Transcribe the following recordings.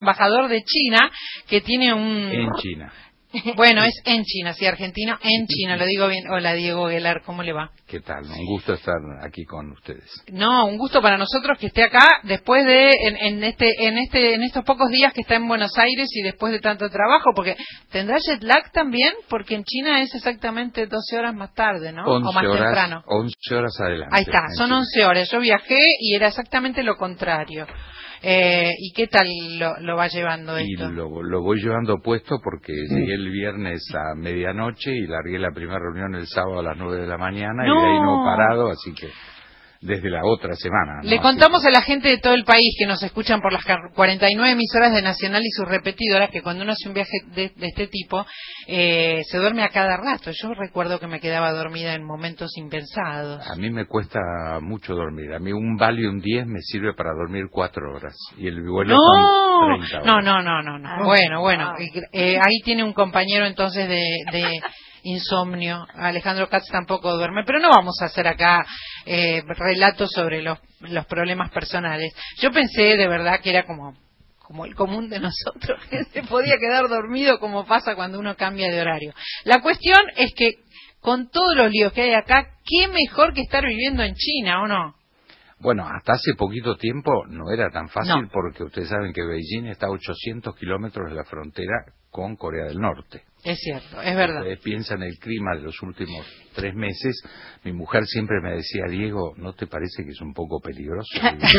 embajador de China, que tiene un... En China. Bueno, es en China, sí, argentino, en China, lo digo bien. Hola, Diego Guelar, ¿cómo le va? ¿Qué tal? Un gusto estar aquí con ustedes. No, un gusto para nosotros que esté acá después de en estos pocos días que está en Buenos Aires y después de tanto trabajo, porque tendrá jet lag también, porque en China es exactamente 12 horas más tarde, ¿no? O más temprano. 11 horas adelante. Ahí está, son 11 horas. Yo viajé y era exactamente lo contrario. ¿Y qué tal lo va llevando Y esto? lo voy llevando puesto porque llegué el viernes a medianoche y largué la primera reunión el sábado a las 9 de la mañana y de ahí no he parado, así que desde la otra semana, ¿no? Le contamos a la gente de todo el país que nos escuchan por las 49 emisoras de Nacional y sus repetidoras que cuando uno hace un viaje de este tipo se duerme a cada rato. Yo recuerdo que me quedaba dormida en momentos impensados. A mí me cuesta mucho dormir. A mí un Valium 10 me sirve para dormir 4 horas y el vuelo son 30 horas. No. Bueno. Ahí tiene un compañero entonces de insomnio. Alejandro Katz tampoco duerme, pero no vamos a hacer acá relatos sobre los problemas personales. Yo pensé de verdad que era como el común de nosotros, que se podía quedar dormido como pasa cuando uno cambia de horario. La cuestión es que con todos los líos que hay acá, ¿qué mejor que estar viviendo en China, o no? Bueno, hasta hace poquito tiempo no era tan fácil No. porque ustedes saben que Beijing está a 800 kilómetros de la frontera con Corea del Norte. Es cierto, es verdad. Ustedes piensan el clima de los últimos 3 meses. Mi mujer siempre me decía, Diego, ¿no te parece que es un poco peligroso?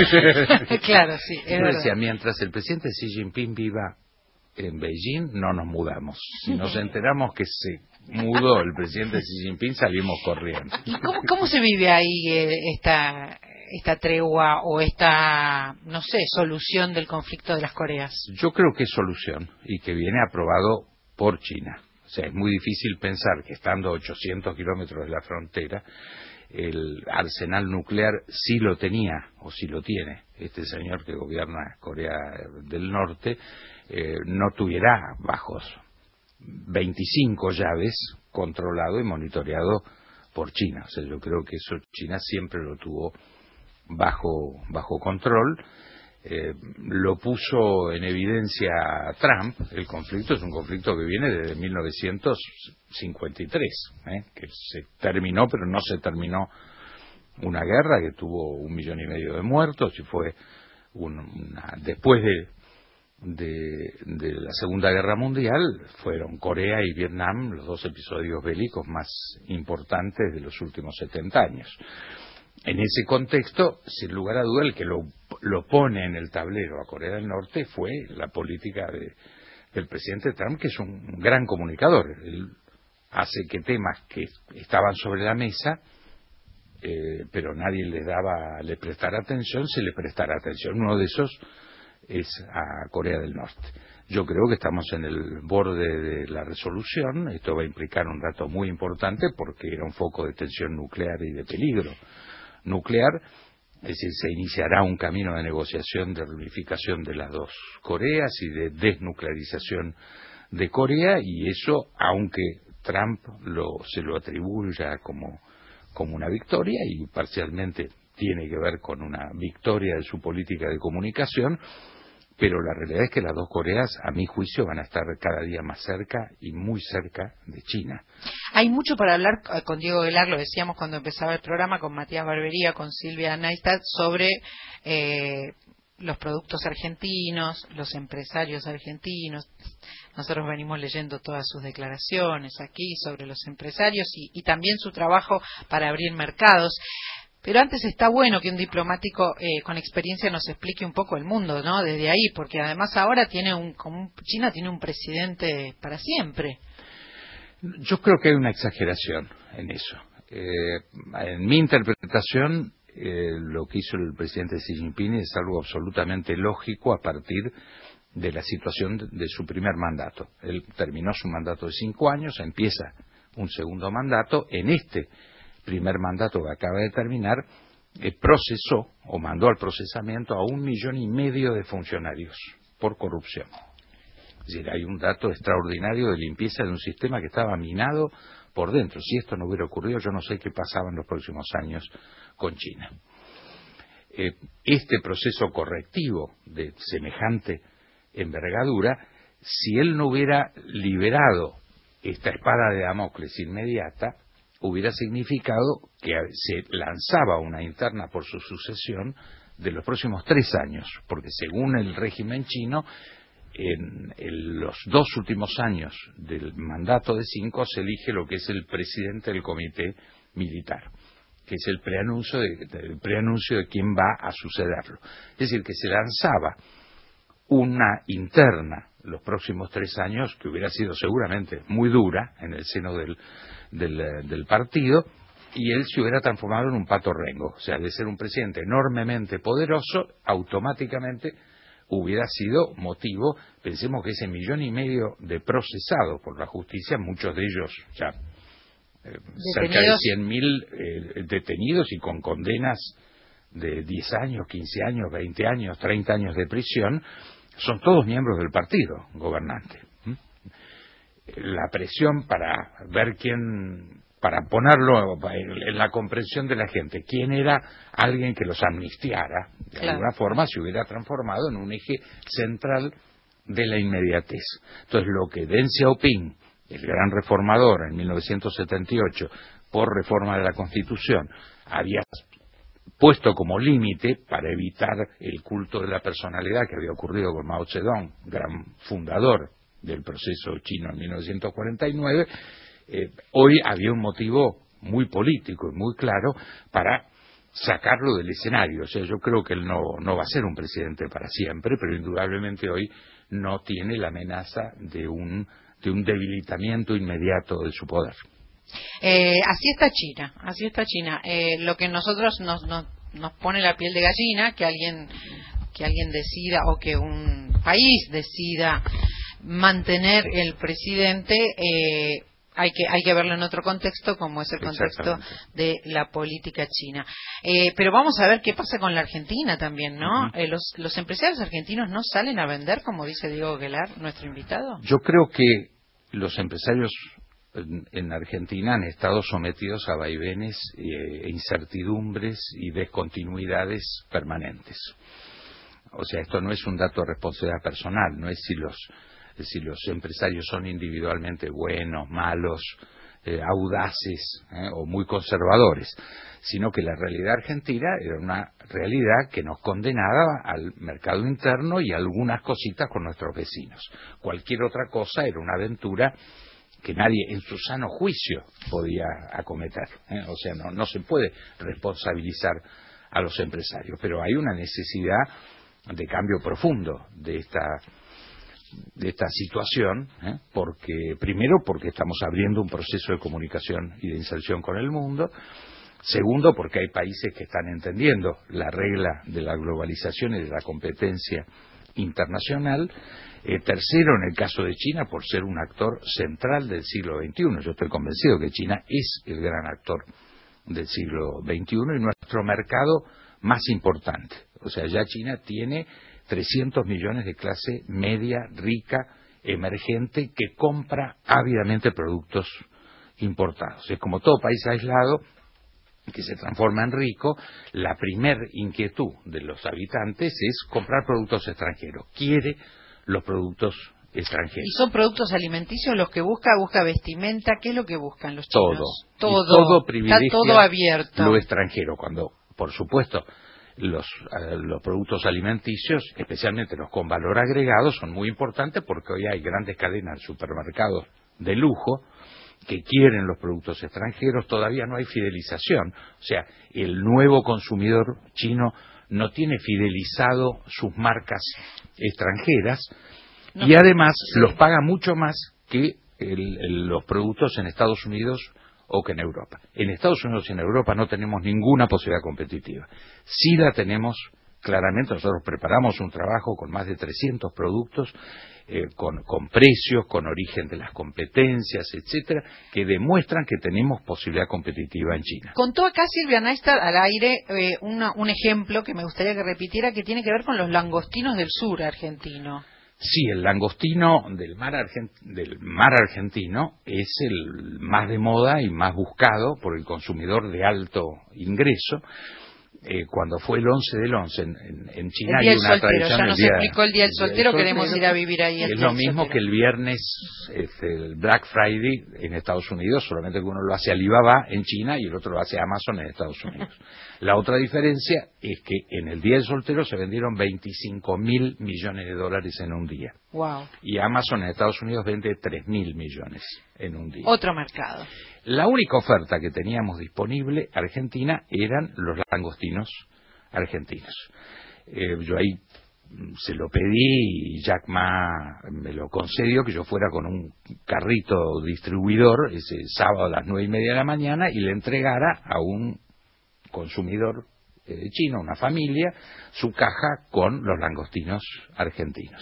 Claro, sí, es yo verdad. decía, mientras el presidente Xi Jinping viva en Beijing, no nos mudamos. Si nos enteramos que se mudó el presidente Xi Jinping, salimos corriendo. ¿Y cómo se vive ahí esta tregua o esta, no sé, solución del conflicto de las Coreas? Yo creo que es solución y que viene aprobado por China. O sea, es muy difícil pensar que estando a 800 kilómetros de la frontera, el arsenal nuclear sí lo tenía o sí lo tiene este señor que gobierna Corea del Norte, no tuviera bajo 25 llaves controlado y monitoreado por China. O sea, yo creo que eso China siempre lo tuvo bajo control. Lo puso en evidencia Trump. El conflicto es un conflicto que viene desde 1953, que se terminó, pero no se terminó una guerra que tuvo 1,5 millones de muertos y fue después de la Segunda Guerra Mundial fueron Corea y Vietnam los 2 episodios bélicos más importantes de los últimos 70 años. En ese contexto, sin lugar a duda, el que lo pone en el tablero a Corea del Norte fue la política del presidente Trump, que es un gran comunicador. Él hace que temas que estaban sobre la mesa, pero nadie le prestara atención, se le prestara atención. Uno de esos es a Corea del Norte. Yo creo que estamos en el borde de la resolución. Esto va a implicar un dato muy importante porque era un foco de tensión nuclear y de peligro nuclear. Es decir, se iniciará un camino de negociación de reunificación de las 2 Coreas y de desnuclearización de Corea, y eso, aunque Trump se lo atribuya como una victoria, y parcialmente tiene que ver con una victoria de su política de comunicación, pero la realidad es que las 2 Coreas, a mi juicio, van a estar cada día más cerca y muy cerca de China. Hay mucho para hablar con Diego Guelar, lo decíamos cuando empezaba el programa, con Matías Barbería, con Silvia Neistat, sobre los productos argentinos, los empresarios argentinos. Nosotros venimos leyendo todas sus declaraciones aquí sobre los empresarios y también su trabajo para abrir mercados. Pero antes está bueno que un diplomático con experiencia nos explique un poco el mundo, ¿no? Desde ahí, porque además ahora China tiene un presidente para siempre. Yo creo que hay una exageración en eso. En mi interpretación, lo que hizo el presidente Xi Jinping es algo absolutamente lógico a partir de la situación de su primer mandato. Él terminó su mandato de 5 años, empieza un segundo mandato. En este primer mandato que acaba de terminar, procesó o mandó al procesamiento a 1,5 millones de funcionarios por corrupción. Es decir, hay un dato extraordinario de limpieza de un sistema que estaba minado por dentro. Si esto no hubiera ocurrido, yo no sé qué pasaba en los próximos años con China. Este proceso correctivo de semejante envergadura, si él no hubiera liberado esta espada de Damocles inmediata, hubiera significado que se lanzaba una interna por su sucesión de los próximos 3 años, porque según el régimen chino, en los 2 últimos años del mandato de 5 se elige lo que es el presidente del comité militar, que es el preanuncio de quién va a sucederlo. Es decir, que se lanzaba una interna los próximos 3 años, que hubiera sido seguramente muy dura en el seno del partido, y él se hubiera transformado en un pato rengo. O sea, de ser un presidente enormemente poderoso, automáticamente hubiera sido motivo, pensemos que ese 1,5 millones de procesados por la justicia, muchos de ellos ya cerca de 100.000 detenidos y con condenas de 10 años, 15 años, 20 años, 30 años de prisión, son todos miembros del partido gobernante. La presión para ver para ponerlo en la comprensión de la gente, quién era alguien que los amnistiara, de alguna forma se hubiera transformado en un eje central de la inmediatez. Entonces, lo que Deng Xiaoping, el gran reformador en 1978, por reforma de la Constitución, había puesto como límite para evitar el culto de la personalidad que había ocurrido con Mao Zedong, gran fundador del proceso chino en 1949, hoy había un motivo muy político y muy claro para sacarlo del escenario. O sea, yo creo que él no va a ser un presidente para siempre, pero indudablemente hoy no tiene la amenaza de un debilitamiento inmediato de su poder. Así está China. Lo que nosotros nos pone la piel de gallina, que alguien decida o que un país decida mantener el presidente, hay que verlo en otro contexto, como es el contexto de la política china. Pero vamos a ver qué pasa con la Argentina también, ¿no? Los empresarios argentinos no salen a vender, como dice Diego Aguilar, nuestro invitado. Yo creo que los empresarios en Argentina han estado sometidos a vaivenes, incertidumbres y descontinuidades permanentes. O sea, esto no es un dato de responsabilidad personal, no es si los empresarios son individualmente buenos, malos, audaces o muy conservadores, sino que la realidad argentina era una realidad que nos condenaba al mercado interno y algunas cositas con nuestros vecinos. Cualquier otra cosa era una aventura que nadie en su sano juicio podía acometer. O sea, no se puede responsabilizar a los empresarios, pero hay una necesidad de cambio profundo de esta situación, primero porque estamos abriendo un proceso de comunicación y de inserción con el mundo. Segundo, porque hay países que están entendiendo la regla de la globalización y de la competencia internacional. Tercero, en el caso de China, por ser un actor central del siglo XXI. Yo estoy convencido que China es el gran actor del siglo XXI y nuestro mercado más importante. O sea, ya China tiene 300 millones de clase media, rica, emergente, que compra ávidamente productos importados. Es como todo país aislado que se transforma en rico, la primer inquietud de los habitantes es comprar productos extranjeros. Quiere los productos extranjeros. ¿Y son productos alimenticios los que busca vestimenta? ¿Qué es lo que buscan los chinos? Todo privilegia, está todo abierto. Lo extranjero, cuando, por supuesto, los productos alimenticios, especialmente los con valor agregado, son muy importantes porque hoy hay grandes cadenas de supermercados de lujo que quieren los productos extranjeros. Todavía no hay fidelización. O sea, el nuevo consumidor chino no tiene fidelizado sus marcas extranjeras y además los paga mucho más que los productos en Estados Unidos o que en Europa. En Estados Unidos y en Europa no tenemos ninguna posibilidad competitiva. Sí la tenemos claramente. Nosotros preparamos un trabajo con más de 300 productos, con precios, con origen de las competencias, etcétera, que demuestran que tenemos posibilidad competitiva en China. Contó acá Silvia Neistat al aire un ejemplo que me gustaría que repitiera, que tiene que ver con los langostinos del sur argentino. Sí, el langostino del mar argentino es el más de moda y más buscado por el consumidor de alto ingreso, cuando fue el 11 del 11 en China el día hay del una soltero, tradición. ya nos explicó el día del soltero, queremos ir a soltero, vivir ahí. Es lo mismo que el viernes, el Black Friday en Estados Unidos, solamente que uno lo hace Alibaba en China y el otro lo hace Amazon en Estados Unidos. La otra diferencia es que en el día del soltero se vendieron 25.000 millones de dólares en un día. Wow. Y Amazon en Estados Unidos vende 3.000 millones en un día. Otro mercado. La única oferta que teníamos disponible, Argentina, eran los langostinos argentinos. Yo ahí se lo pedí y Jack Ma me lo concedió, que yo fuera con un carrito distribuidor ese sábado a las 9:30 de la mañana y le entregara a un consumidor chino, una familia, su caja con los langostinos argentinos.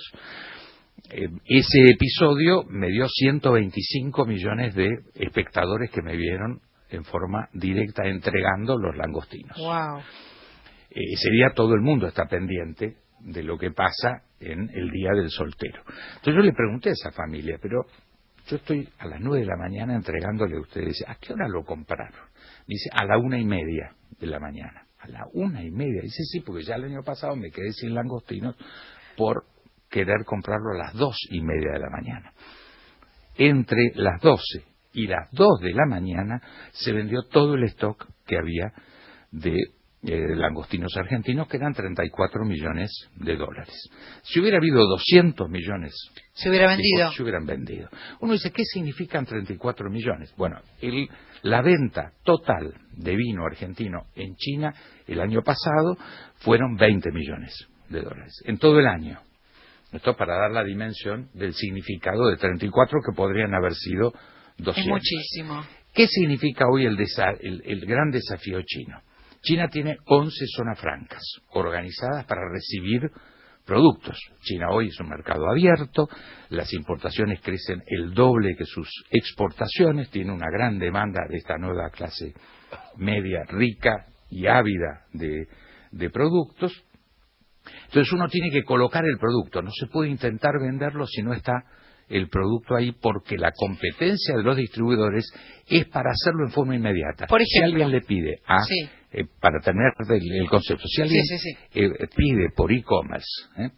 Ese episodio me dio 125 millones de espectadores que me vieron en forma directa entregando los langostinos. Wow. Ese día todo el mundo está pendiente de lo que pasa en el día del soltero. Entonces yo le pregunté a esa familia, pero yo estoy a las 9 de la mañana entregándole a ustedes. ¿A qué hora lo compraron? Dice, a la 1:30 de la mañana. A la 1:30. Dice, sí, porque ya el año pasado me quedé sin langostinos por querer comprarlo a las 2:30 de la mañana. Entre las 12 y las 2 de la mañana se vendió todo el stock que había de langostinos argentinos, que eran 34 millones de dólares. Si hubiera habido 200 millones, se hubiera vendido. Se hubieran vendido. Uno dice, ¿qué significan 34 millones? Bueno, la venta total de vino argentino en China el año pasado fueron 20 millones de dólares, en todo el año. Esto para dar la dimensión del significado de 34 que podrían haber sido 200. Es muchísimo. ¿Qué significa hoy el gran desafío chino? China tiene 11 zonas francas organizadas para recibir productos. China hoy es un mercado abierto, las importaciones crecen el doble que sus exportaciones, tiene una gran demanda de esta nueva clase media, rica y ávida de productos. Entonces uno tiene que colocar el producto, no se puede intentar venderlo si no está el producto ahí, porque la competencia de los distribuidores es para hacerlo en forma inmediata. Por ejemplo, si alguien le pide para tener el concepto, si alguien pide por e-commerce,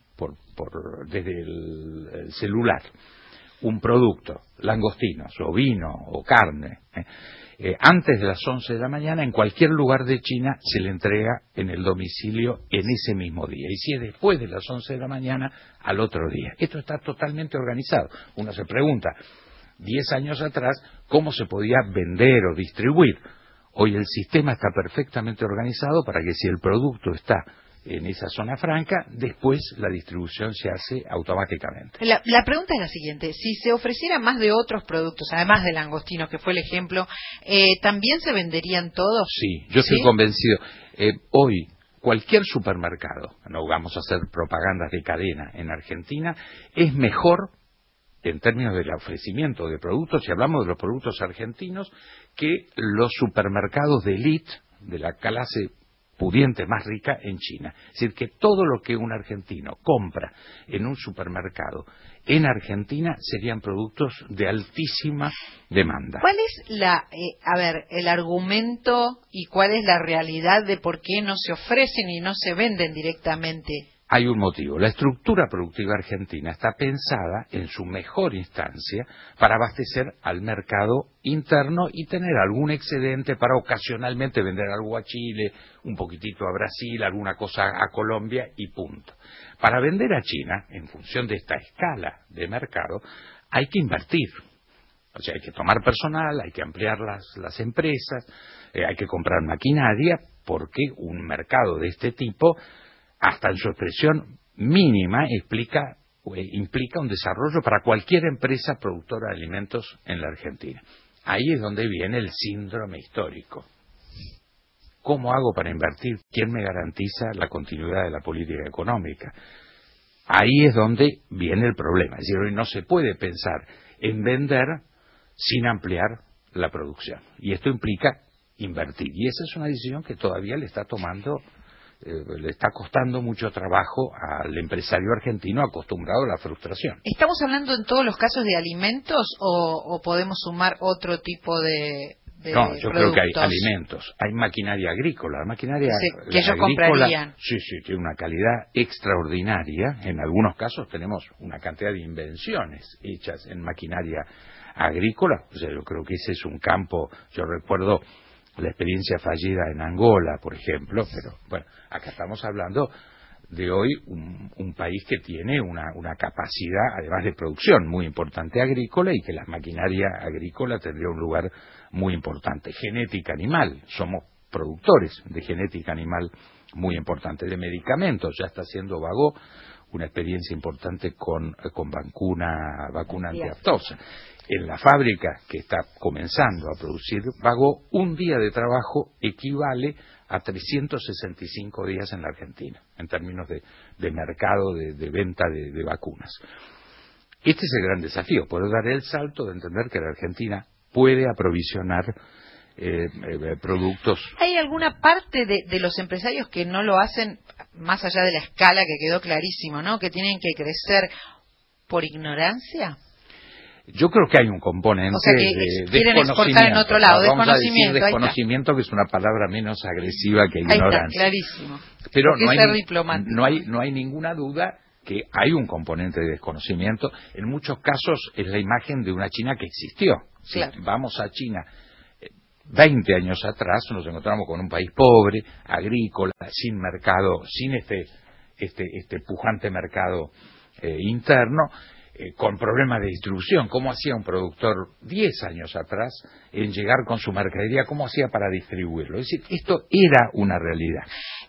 desde el celular, un producto, langostinos, o vino, o carne, antes de las 11 de la mañana, en cualquier lugar de China se le entrega en el domicilio en ese mismo día. Y si es después de las 11 de la mañana, al otro día. Esto está totalmente organizado. Uno se pregunta, 10 años atrás, ¿cómo se podía vender o distribuir? Hoy el sistema está perfectamente organizado para que si el producto está en esa zona franca, después la distribución se hace automáticamente. La pregunta es la siguiente: si se ofreciera más de otros productos, además del langostino, que fue el ejemplo, ¿también se venderían todos? Sí, yo estoy convencido. Hoy, cualquier supermercado, no vamos a hacer propagandas de cadena en Argentina, es mejor en términos del ofrecimiento de productos, si hablamos de los productos argentinos, que los supermercados de élite, de la clase pudiente más rica en China. Es decir, que todo lo que un argentino compra en un supermercado en Argentina serían productos de altísima demanda. ¿Cuál es el argumento y cuál es la realidad de por qué no se ofrecen y no se venden directamente? Hay un motivo. La estructura productiva argentina está pensada en su mejor instancia para abastecer al mercado interno y tener algún excedente para ocasionalmente vender algo a Chile, un poquitito a Brasil, alguna cosa a Colombia y punto. Para vender a China, en función de esta escala de mercado, hay que invertir. O sea, hay que tomar personal, hay que ampliar las empresas, hay que comprar maquinaria, porque un mercado de este tipo, hasta en su expresión mínima, implica un desarrollo para cualquier empresa productora de alimentos en la Argentina. Ahí es donde viene el síndrome histórico. ¿Cómo hago para invertir? ¿Quién me garantiza la continuidad de la política económica? Ahí es donde viene el problema. Es decir, hoy no se puede pensar en vender sin ampliar la producción. Y esto implica invertir. Y esa es una decisión que todavía le está costando mucho trabajo al empresario argentino acostumbrado a la frustración. ¿Estamos hablando en todos los casos de alimentos o podemos sumar otro tipo de No, yo creo que hay productos. alimentos, hay maquinaria agrícola, Sí, que ellos agrícola, comprarían. sí, tiene una calidad extraordinaria. En algunos casos tenemos una cantidad de invenciones hechas en maquinaria agrícola. O sea, yo creo que ese es un campo. Yo recuerdo la experiencia fallida en Angola, por ejemplo, pero bueno, acá estamos hablando de hoy un país que tiene una capacidad, además de producción, muy importante agrícola, y que la maquinaria agrícola tendría un lugar muy importante. Genética animal, somos productores de genética animal muy importante. De medicamentos, ya está haciendo Bagó una experiencia importante con vacuna antiaftosa. En la fábrica que está comenzando a producir Bagó, un día de trabajo equivale a 365 días en la Argentina, en términos de mercado, de venta de vacunas. Este es el gran desafío, poder dar el salto de entender que la Argentina puede aprovisionar productos. ¿Hay alguna parte de los empresarios que no lo hacen, más allá de la escala que quedó clarísimo, ¿no? Que tienen que crecer por ignorancia? Yo creo que hay un componente o sea, que de quieren desconocimiento. exportar en otro lado, Vamos a decir desconocimiento. desconocimiento, que es una palabra menos agresiva que Ahí ignorancia. está, clarísimo. Pero no hay ninguna duda que hay un componente de desconocimiento. En muchos casos es la imagen de una China que existió. Claro. Si vamos a China 20 años atrás, nos encontramos con un país pobre, agrícola, sin mercado, sin este pujante mercado interno, con problemas de distribución. ¿Cómo hacía un productor 10 años atrás en llegar con su mercadería? ¿Cómo hacía para distribuirlo? Es decir, esto era una realidad.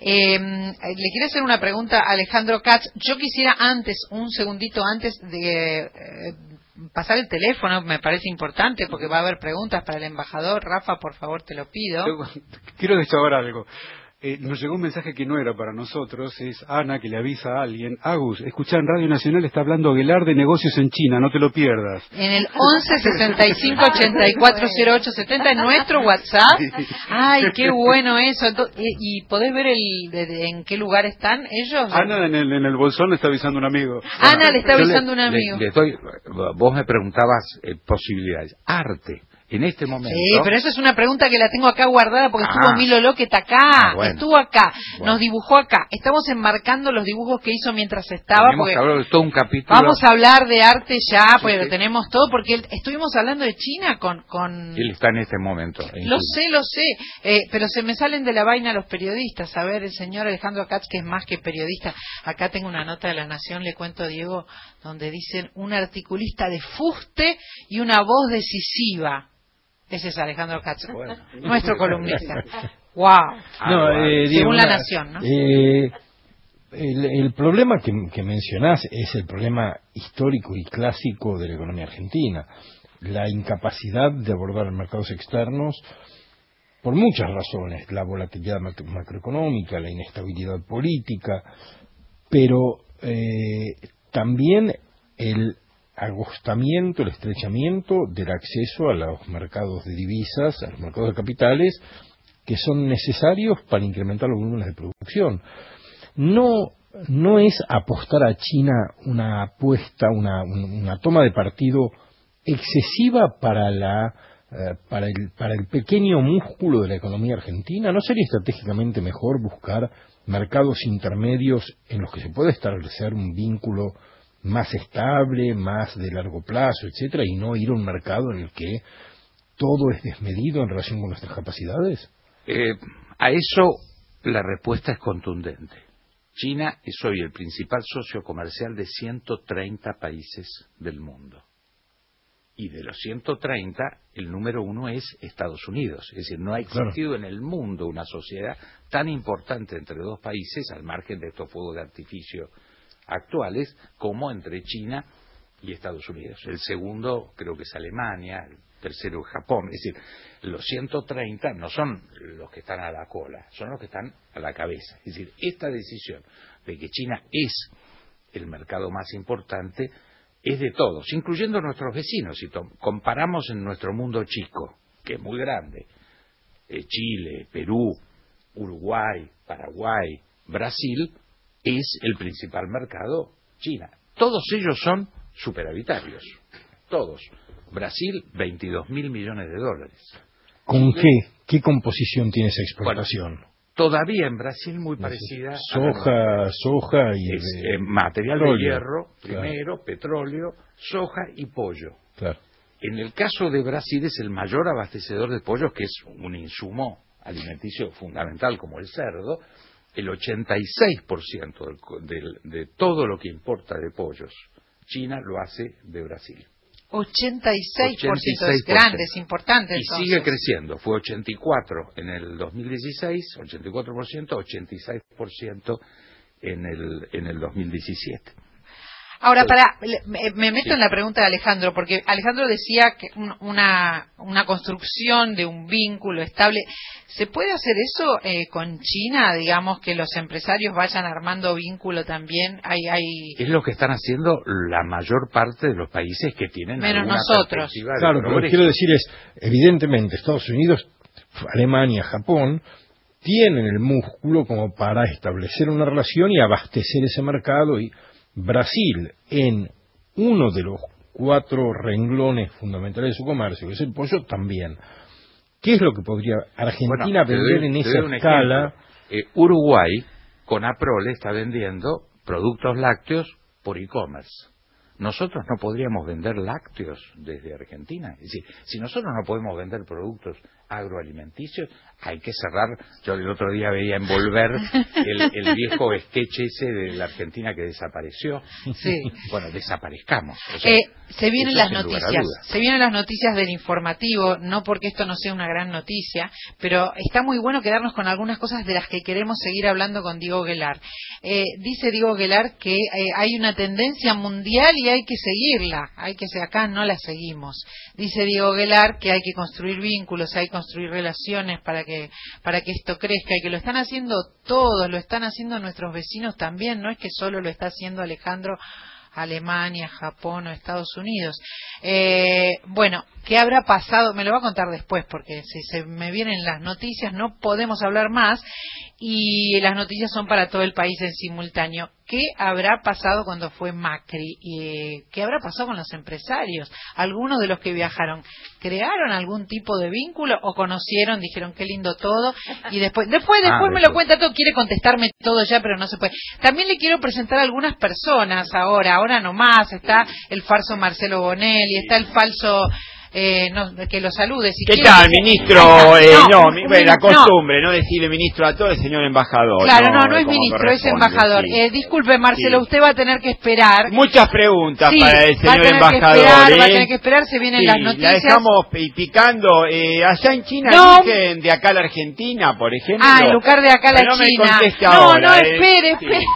Le quiero hacer una pregunta a Alejandro Katz. Yo quisiera un segundito antes de pasar el teléfono, me parece importante porque va a haber preguntas para el embajador. Rafa, por favor, te lo pido. Quiero desahogar algo. Nos llegó un mensaje que no era para nosotros, es Ana que le avisa a alguien: Agus, escuchá, en Radio Nacional está hablando Aguilar de negocios en China, no te lo pierdas. En el 11 65 84 08 70 en nuestro WhatsApp. Ay, qué bueno eso. ¿Y podés ver en qué lugar están ellos? Ana en el bolsón le está avisando un amigo. Ana le está avisando un amigo. Vos me preguntabas posibilidades. Arte. En este momento. Sí, pero eso es una pregunta que la tengo acá guardada porque estuvo Milo Loquet acá, bueno. Estuvo acá, Bueno. Nos dibujó acá. Estamos enmarcando los dibujos que hizo mientras estaba. Tenemos que hablar de todo un capítulo. Vamos a hablar de arte ya, Sí, porque sí. tenemos todo, porque estuvimos hablando de China con... Él está en este momento. Lo sé, pero se me salen de la vaina los periodistas. A ver, el señor Alejandro Katz, que es más que periodista. Acá tengo una nota de La Nación, le cuento a Diego, donde dicen un articulista de fuste y una voz decisiva. Ese es Alejandro Katz, nuestro columnista. ¡Wow! Según La Nación, ¿no? El problema que mencionás es el problema histórico y clásico de la economía argentina. La incapacidad de abordar mercados externos por muchas razones. La volatilidad macroeconómica, la inestabilidad política, pero también el agostamiento, el estrechamiento del acceso a los mercados de divisas, a los mercados de capitales, que son necesarios para incrementar los volúmenes de producción. No es apostar a China una apuesta, una toma de partido excesiva para el pequeño músculo de la economía argentina. ¿No sería estratégicamente mejor buscar mercados intermedios en los que se puede establecer un vínculo más estable, más de largo plazo, etcétera, y no ir a un mercado en el que todo es desmedido en relación con nuestras capacidades? A eso la respuesta es contundente. China es hoy el principal socio comercial de 130 países del mundo. Y de los 130, el número uno es Estados Unidos. Es decir, no ha existido en el mundo una sociedad tan importante entre dos países, al margen de estos fuegos de artificio actuales, como entre China y Estados Unidos. El segundo creo que es Alemania, el tercero es Japón. Es decir, los 130 no son los que están a la cola, son los que están a la cabeza. Es decir, esta decisión de que China es el mercado más importante es de todos, incluyendo nuestros vecinos. Si comparamos en nuestro mundo chico, que es muy grande, Chile, Perú, Uruguay, Paraguay, Brasil, es el principal mercado China. Todos ellos son superavitarios. Todos. Brasil, 22.000 millones de dólares. ¿Con qué composición tiene esa exportación? Bueno, todavía en Brasil muy parecida soja y material petróleo, de hierro, claro. primero, petróleo, soja y pollo. Claro. En el caso de Brasil es el mayor abastecedor de pollos, que es un insumo alimenticio fundamental como el cerdo. El 86% de todo lo que importa de pollos, China lo hace de Brasil. 86% es grande, es importante. Y entonces sigue creciendo. Fue 84 en el 2016, 84%, 86% en el 2017. Ahora, me meto en la pregunta de Alejandro, porque Alejandro decía que una construcción de un vínculo estable, ¿se puede hacer eso con China? Digamos, que los empresarios vayan armando vínculo también. Es lo que están haciendo la mayor parte de los países que tienen menos alguna nosotros. perspectiva de Claro, pero lo que quiero decir es, evidentemente, Estados Unidos, Alemania, Japón, tienen el músculo como para establecer una relación y abastecer ese mercado, y Brasil, en uno de los 4 renglones fundamentales de su comercio, que es el pollo, también. ¿Qué es lo que podría Argentina vender en esa escala? Uruguay, con Aprole, está vendiendo productos lácteos por e-commerce. Nosotros no podríamos vender lácteos desde Argentina. Es decir, si nosotros no podemos vender productos agroalimenticios, hay que cerrar. Yo el otro día veía en Volver el viejo sketch ese de la Argentina que desapareció. Sí. Bueno, desaparezcamos. O sea, se vienen las noticias. Se vienen las noticias del informativo, no porque esto no sea una gran noticia, pero está muy bueno quedarnos con algunas cosas de las que queremos seguir hablando con Diego Guelar. Dice Diego Guelar que hay una tendencia mundial y hay que seguirla. Acá no la seguimos. Dice Diego Guelar que hay que construir vínculos, hay que construir relaciones para que esto crezca, y que lo están haciendo todos, lo están haciendo nuestros vecinos también, no es que solo lo está haciendo Alejandro, Alemania, Japón o Estados Unidos. Bueno, ¿qué habrá pasado? Me lo va a contar después, porque si se me vienen las noticias no podemos hablar más, y las noticias son para todo el país en simultáneo. ¿Qué habrá pasado cuando fue Macri? ¿Qué habrá pasado con los empresarios? Algunos de los que viajaron, ¿crearon algún tipo de vínculo o conocieron, dijeron qué lindo todo? Y después me lo cuenta todo, quiere contestarme todo ya, pero no se puede. También le quiero presentar a algunas personas ahora nomás. Está el falso Marcelo Bonelli, está el falso... que lo salude si ¿Qué quiere. tal, ministro? La costumbre, no decirle ministro a todo, el señor embajador. Claro, no es ministro, es embajador. Sí. Disculpe, Marcelo, usted va a tener que esperar. Muchas preguntas para el señor embajador. Va a tener que esperar, se vienen las noticias. La dejamos picando. Allá en China dicen de acá a la Argentina, por ejemplo. En lugar de acá a la China. Me conteste ahora, espere.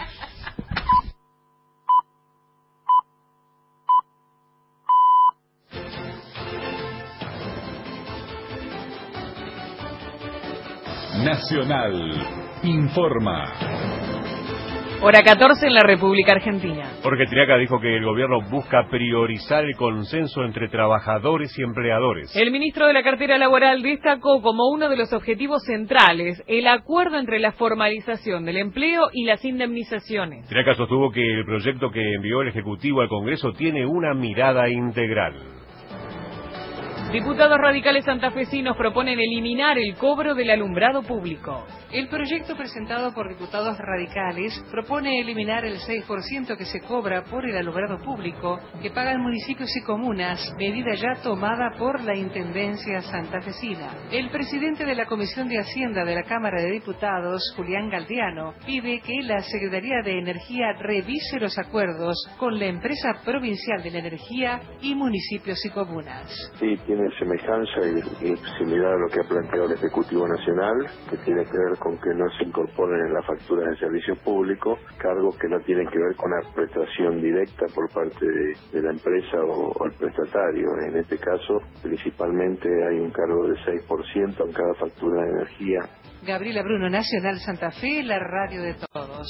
Nacional informa. Hora 14 en la República Argentina. Jorge Tiriaca dijo que el gobierno busca priorizar el consenso entre trabajadores y empleadores. El ministro de la Cartera Laboral destacó como uno de los objetivos centrales el acuerdo entre la formalización del empleo y las indemnizaciones. Tiriaca sostuvo que el proyecto que envió el Ejecutivo al Congreso tiene una mirada integral. Diputados radicales santafesinos proponen eliminar el cobro del alumbrado público. El proyecto presentado por diputados radicales propone eliminar el 6% que se cobra por el alumbrado público que pagan municipios y comunas, medida ya tomada por la Intendencia santafesina. El presidente de la Comisión de Hacienda de la Cámara de Diputados, Julián Galdiano, pide que la Secretaría de Energía revise los acuerdos con la Empresa Provincial de la Energía y municipios y comunas. Sí, tiene semejanza y similar a lo que ha planteado el Ejecutivo Nacional, que tiene que ver con que no se incorporen en la factura de servicio público cargos que no tienen que ver con la prestación directa por parte de la empresa o el prestatario. En este caso, principalmente hay un cargo de 6% en cada factura de energía. Gabriela Bruno, Nacional Santa Fe, la radio de todos.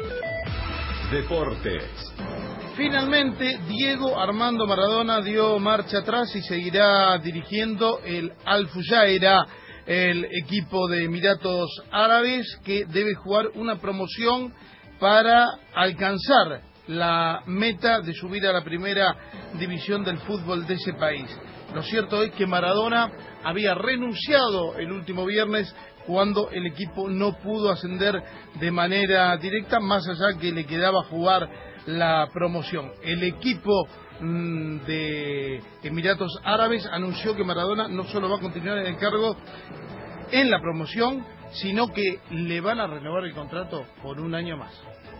Deportes. Finalmente, Diego Armando Maradona dio marcha atrás y seguirá dirigiendo el Al Fujairah, el equipo de Emiratos Árabes, que debe jugar una promoción para alcanzar la meta de subir a la primera división del fútbol de ese país. Lo cierto es que Maradona había renunciado el último viernes cuando el equipo no pudo ascender de manera directa, más allá que le quedaba jugar la promoción. El equipo de Emiratos Árabes anunció que Maradona no solo va a continuar en el cargo en la promoción, sino que le van a renovar el contrato por un año más.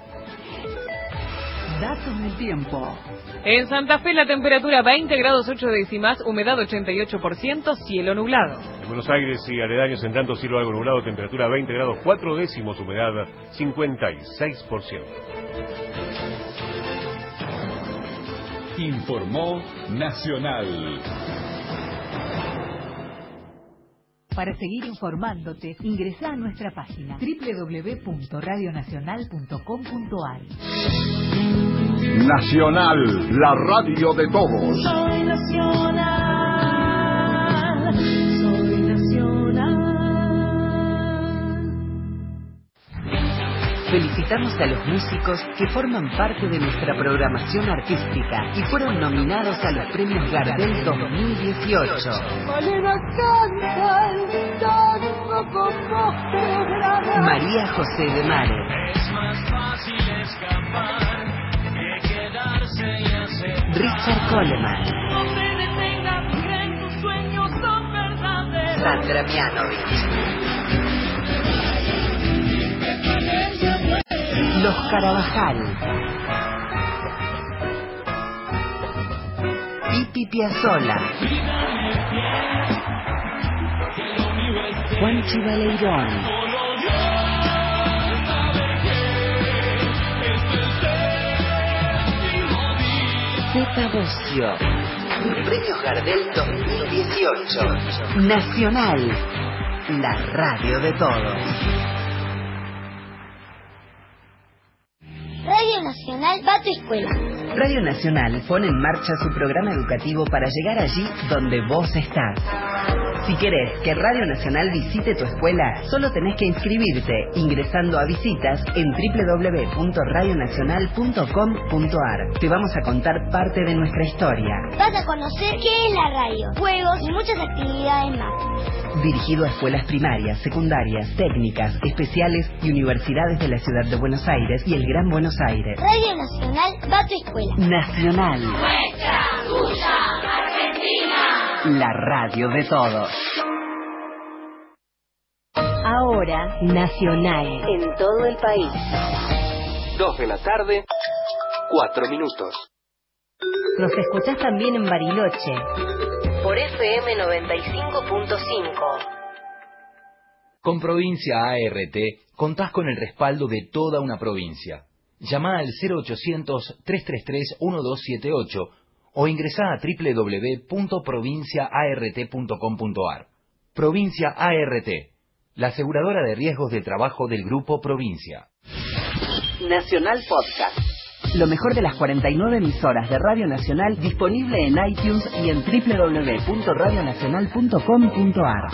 Datos del tiempo. En Santa Fe la temperatura 20 grados 8 décimas, humedad 88%, cielo nublado. En Buenos Aires y aledaños, en tanto cielo algo nublado, temperatura 20 grados 4 décimos, humedad 56%. Informó Nacional. Para seguir informándote, ingresa a nuestra página www.radionacional.com.ar. Nacional, la radio de todos. Soy nacional, soy nacional. Felicitamos a los músicos que forman parte de nuestra programación artística y fueron nominados a los premios Gardel 2018. María José de Mare, Es más fácil escapar que quedarse y hacer. Richard Coleman, No te detengas, creen tus sueños son verdaderos. Sandra Mianovich, Los Carabajal, Pipi Piazzolla, Juanchi Baleirón, Zeta Bosio. Premios Gardel 2018. Nacional, la radio de todos. Radio Nacional va a tu escuela. Radio Nacional pone en marcha su programa educativo para llegar allí donde vos estás. Si querés que Radio Nacional visite tu escuela, solo tenés que inscribirte ingresando a visitas en www.radionacional.com.ar. Te vamos a contar parte de nuestra historia. Vas a conocer qué es la radio, juegos y muchas actividades más. Dirigido a escuelas primarias, secundarias, técnicas, especiales y universidades de la Ciudad de Buenos Aires y el Gran Buenos Aires. Radio Nacional va a tu escuela. Nacional. Nuestra, tuya, Argentina. La radio de todos. Ahora, Nacional. En todo el país. 2 de la tarde, 4 minutos. Nos escuchás también en Bariloche. Por FM 95.5. Con Provincia ART contás con el respaldo de toda una provincia. Llamá al 0800-333-1278 o ingresá a www.provinciaart.com.ar. Provincia ART, la aseguradora de riesgos de trabajo del Grupo Provincia. Nacional Podcast. Lo mejor de las 49 emisoras de Radio Nacional disponible en iTunes y en www.radionacional.com.ar.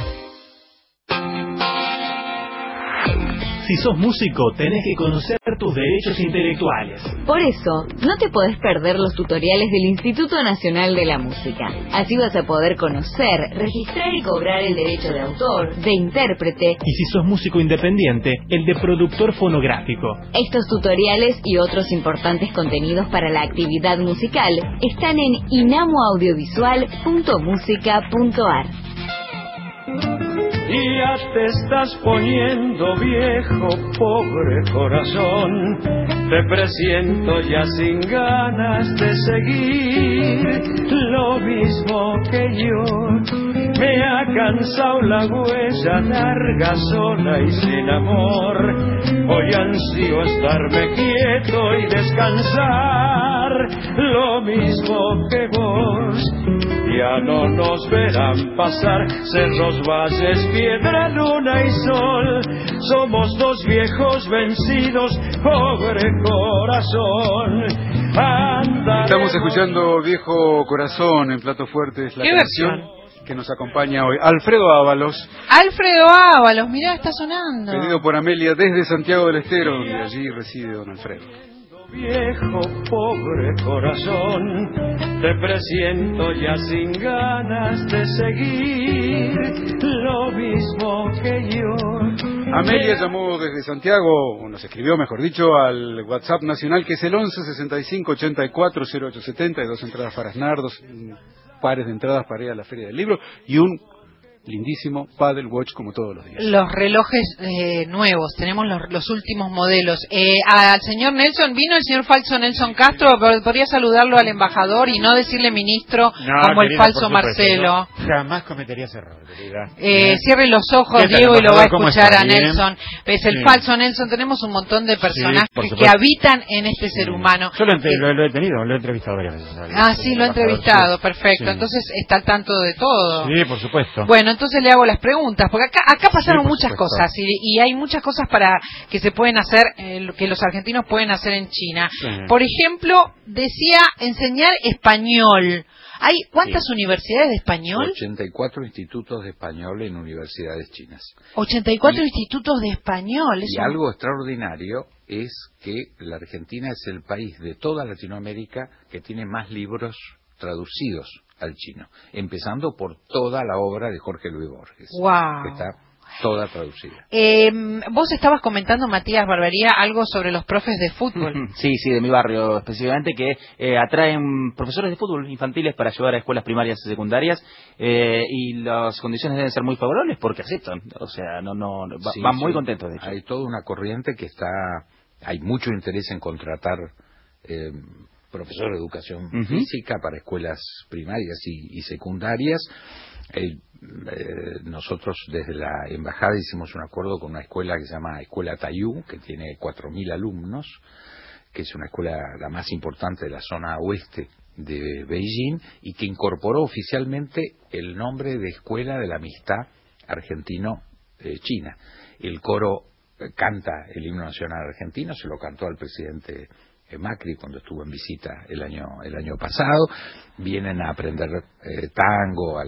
Si sos músico, tenés que conocer tus derechos intelectuales. Por eso, no te podés perder los tutoriales del Instituto Nacional de la Música. Así vas a poder conocer, registrar y cobrar el derecho de autor, de intérprete. Y si sos músico independiente, el de productor fonográfico. Estos tutoriales y otros importantes contenidos para la actividad musical están en inamoaudiovisual.musica.ar. Y ya te estás poniendo viejo, pobre corazón. Te presiento ya sin ganas de seguir. Lo mismo que yo, me ha cansado la huella larga, sola y sin amor. Hoy ansío estarme quieto y descansar. Lo mismo que vos, ya no nos verán pasar cerros, valles, piedra, luna y sol. Somos dos viejos vencidos, pobre corazón. Estamos escuchando Viejo Corazón en Plato Fuerte, es la canción que nos acompaña hoy. Alfredo Ábalos. Alfredo Ábalos, mirá, está sonando. Pedido por Amelia desde Santiago del Estero, donde allí reside don Alfredo. Viejo, pobre corazón, te presiento ya sin ganas de seguir lo mismo que yo. Amelia llamó desde Santiago, o nos escribió, mejor dicho, al WhatsApp nacional, que es el 11 65 84 0870, hay 2 entradas para Aznar, 2 pares de entradas para ir a la Feria del Libro y un lindísimo Paddle Watch como todos los días. Los relojes nuevos, tenemos los últimos modelos. Al señor Nelson, vino el señor falso Nelson Castro, podría saludarlo al embajador y no decirle ministro como el falso Marcelo. No, jamás cometería ese error, querida. Cierre los ojos, Diego, y lo va a escuchar a Nelson. Es el falso Nelson, tenemos un montón de personajes que habitan en este ser humano. Yo lo he tenido, lo he entrevistado varias veces. Sí, lo he entrevistado, perfecto. Entonces está al tanto de todo. Sí, por supuesto. Bueno, entonces le hago las preguntas, porque acá pasaron muchas cosas y hay muchas cosas que se pueden hacer, que los argentinos pueden hacer en China. Sí. Por ejemplo, decía enseñar español. ¿Hay cuántas universidades de español? 84 institutos de español en universidades chinas. 84 institutos de español. Y algo extraordinario es que la Argentina es el país de toda Latinoamérica que tiene más libros traducidos al chino, empezando por toda la obra de Jorge Luis Borges, que está toda traducida. Vos estabas comentando, Matías Barbería, algo sobre los profes de fútbol. Sí, de mi barrio específicamente, que atraen profesores de fútbol infantiles para llevar a escuelas primarias y secundarias, y las condiciones deben ser muy favorables porque aceptan, o sea, van muy contentos de hecho. Hay toda una corriente que hay mucho interés en contratar profesor de educación física para escuelas primarias y secundarias. Nosotros desde la embajada hicimos un acuerdo con una escuela que se llama Escuela Tayú, que tiene 4.000 alumnos, que es una escuela la más importante de la zona oeste de Beijing y que incorporó oficialmente el nombre de Escuela de la Amistad Argentino-China. El coro canta el himno nacional argentino, se lo cantó al presidente Macri cuando estuvo en visita el año pasado. Vienen a aprender tango a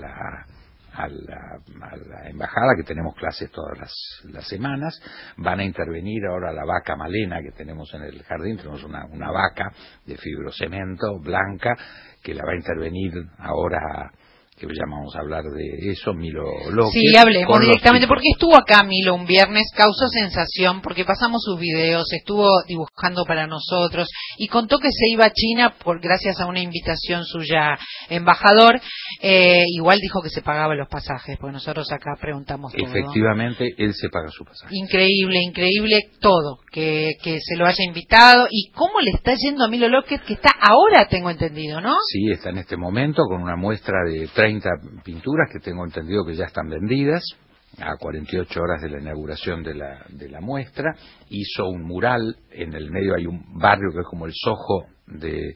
la embajada, que tenemos clases todas las semanas. Van a intervenir ahora la vaca Malena que tenemos en el jardín. Tenemos una vaca de fibrocemento blanca que la va a intervenir ahora, que ya vamos a hablar de eso, Milo López. Sí, hablemos directamente, porque estuvo acá Milo un viernes, causó sensación, porque pasamos sus videos, estuvo dibujando para nosotros, y contó que se iba a China gracias a una invitación suya, embajador. Igual dijo que se pagaba los pasajes, porque nosotros acá preguntamos todo. Efectivamente, él se paga su pasaje. Increíble todo, que se lo haya invitado. ¿Y cómo le está yendo a Milo López, que está ahora, tengo entendido, no? Sí, está en este momento con una muestra de 30 pinturas que tengo entendido que ya están vendidas, a 48 horas de la inauguración de la muestra. Hizo un mural, en el medio hay un barrio que es como el Soho de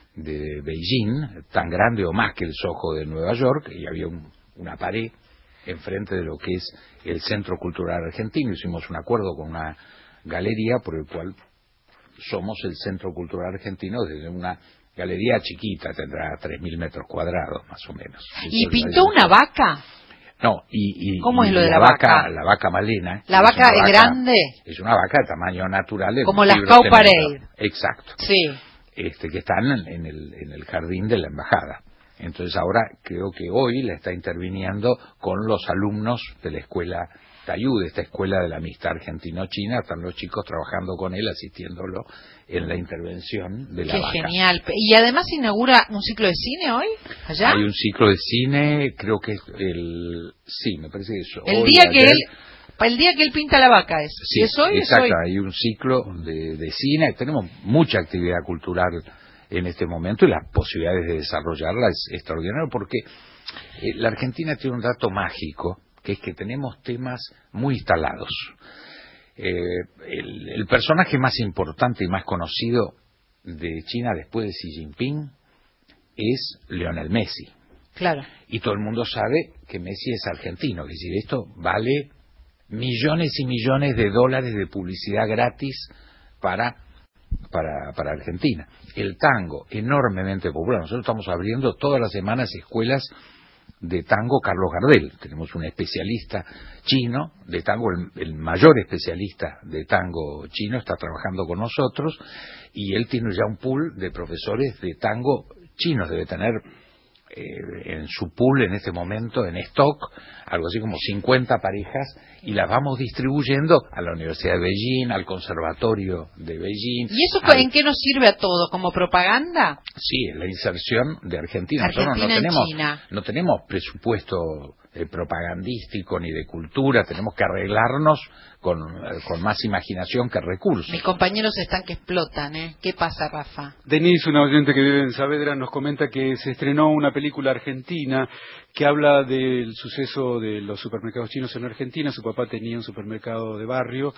Beijing, tan grande o más que el Soho de Nueva York, y había una pared enfrente de lo que es el Centro Cultural Argentino. Hicimos un acuerdo con una galería por el cual somos el Centro Cultural Argentino desde una galería chiquita, tendrá 3.000 metros cuadrados, más o menos. ¿Y pintó una vaca? No, ¿cómo es lo de la vaca? La vaca Malena. ¿La vaca es grande? Es una vaca de tamaño natural. Como las Cow Parade. Exacto. Sí. Que están en el jardín de la embajada. Entonces ahora creo que hoy la está interviniendo con los alumnos de la escuela Tayú, de esta escuela de la amistad argentino-china. Están los chicos trabajando con él, asistiéndolo en la intervención de la vaca. Qué genial. Y además inaugura un ciclo de cine hoy, allá. Hay un ciclo de cine, creo que sí, me parece eso. El día que él pinta la vaca es. Sí, ¿Es hoy? Exacto, es hoy. Hay un ciclo de cine. Tenemos mucha actividad cultural en este momento y las posibilidades de desarrollarla es extraordinario, porque la Argentina tiene un dato mágico, que es que tenemos temas muy instalados. El personaje más importante y más conocido de China después de Xi Jinping es Lionel Messi. Claro. Y todo el mundo sabe que Messi es argentino, es decir, esto vale millones y millones de dólares de publicidad gratis para Argentina. El tango, enormemente popular. Nosotros estamos abriendo todas las semanas escuelas de tango, Carlos Gardel. Tenemos un especialista chino de tango, el mayor especialista de tango chino, está trabajando con nosotros, y él tiene ya un pool de profesores de tango chinos. Debe tener en su pool en este momento, en stock, algo así como 50 parejas, y las vamos distribuyendo a la Universidad de Beijing, al Conservatorio de Beijing. ¿Y eso en qué nos sirve a todos? ¿Como propaganda? Sí, la inserción de Argentina. Nosotros no tenemos presupuesto propagandístico ni de cultura, tenemos que arreglarnos con más imaginación que recursos. Mis compañeros están que explotan, ¿eh? ¿Qué pasa, Rafa? Denise, una oyente que vive en Saavedra, nos comenta que se estrenó una película argentina que habla del suceso de los supermercados chinos en Argentina. Su papá tenía un supermercado de barrio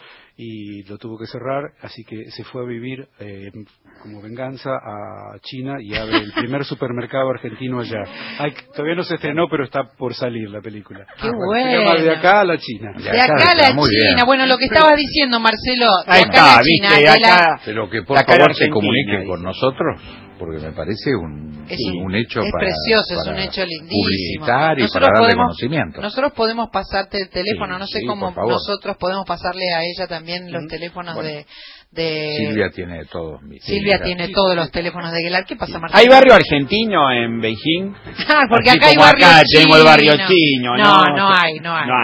y lo tuvo que cerrar, así que se fue a vivir como venganza a China y abre el primer supermercado argentino allá. Todavía no se estrenó, pero está por salir la película. ¡Qué bueno! Se llama De acá a la China. De acá a la China. Bueno, lo que estabas diciendo, Marcelo, de acá a la China. Pero que por favor se comunique con nosotros, porque me parece un hecho es para... precioso, para es un hecho lindísimo. Publicitar y para darle conocimiento. Nosotros podemos pasarte el teléfono, sí, no sé sí, cómo nosotros podemos pasarle a ella también los teléfonos de... Silvia tiene todos todos los teléfonos de Gelar. ¿Qué pasa, Marcelo? ¿Hay barrio argentino en Beijing? Porque así acá hay como barrio acá chino. tenemos el barrio chino. No hay.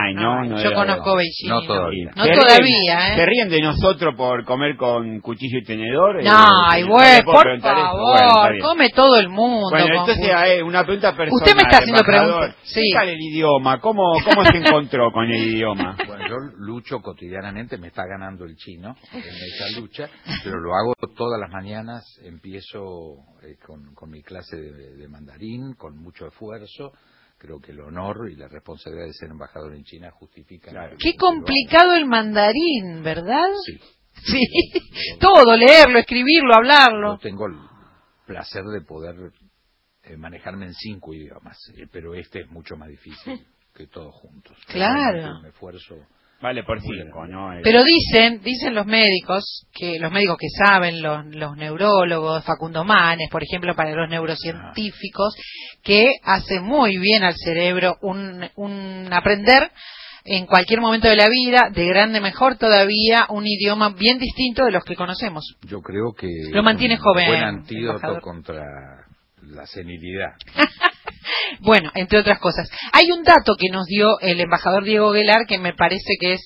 Yo debe conozco haber. Beijing. No todavía. No todavía, ¿eh? ¿Se ríen de nosotros por comer con cuchillo y tenedor? No, por favor, Bueno, come todo el mundo. Bueno, entonces una pregunta personal. Usted me está haciendo preguntas. Sí. ¿Qué tal el idioma? ¿Cómo se encontró con el idioma? Bueno, yo lucho cotidianamente, me está ganando el chino en esa lucha, pero lo hago todas las mañanas, empiezo con mi clase de mandarín, con mucho esfuerzo. Creo que el honor y la responsabilidad de ser embajador en China justifican. Claro, qué complicado el mandarín, ¿verdad? Sí. Todo, leerlo, escribirlo, hablarlo. Yo tengo el placer de poder manejarme en 5 idiomas, pero este es mucho más difícil que todos juntos. Claro. Un esfuerzo. Vale por 5, ¿no? Pero dicen los médicos que saben, los neurólogos, Facundo Manes, por ejemplo, para los neurocientíficos, que hace muy bien al cerebro un aprender en cualquier momento de la vida, de grande mejor todavía, un idioma bien distinto de los que conocemos. Yo creo que lo mantiene joven. Un buen antídoto contra la senilidad. Bueno, entre otras cosas. Hay un dato que nos dio el embajador Diego Gelar que me parece que es,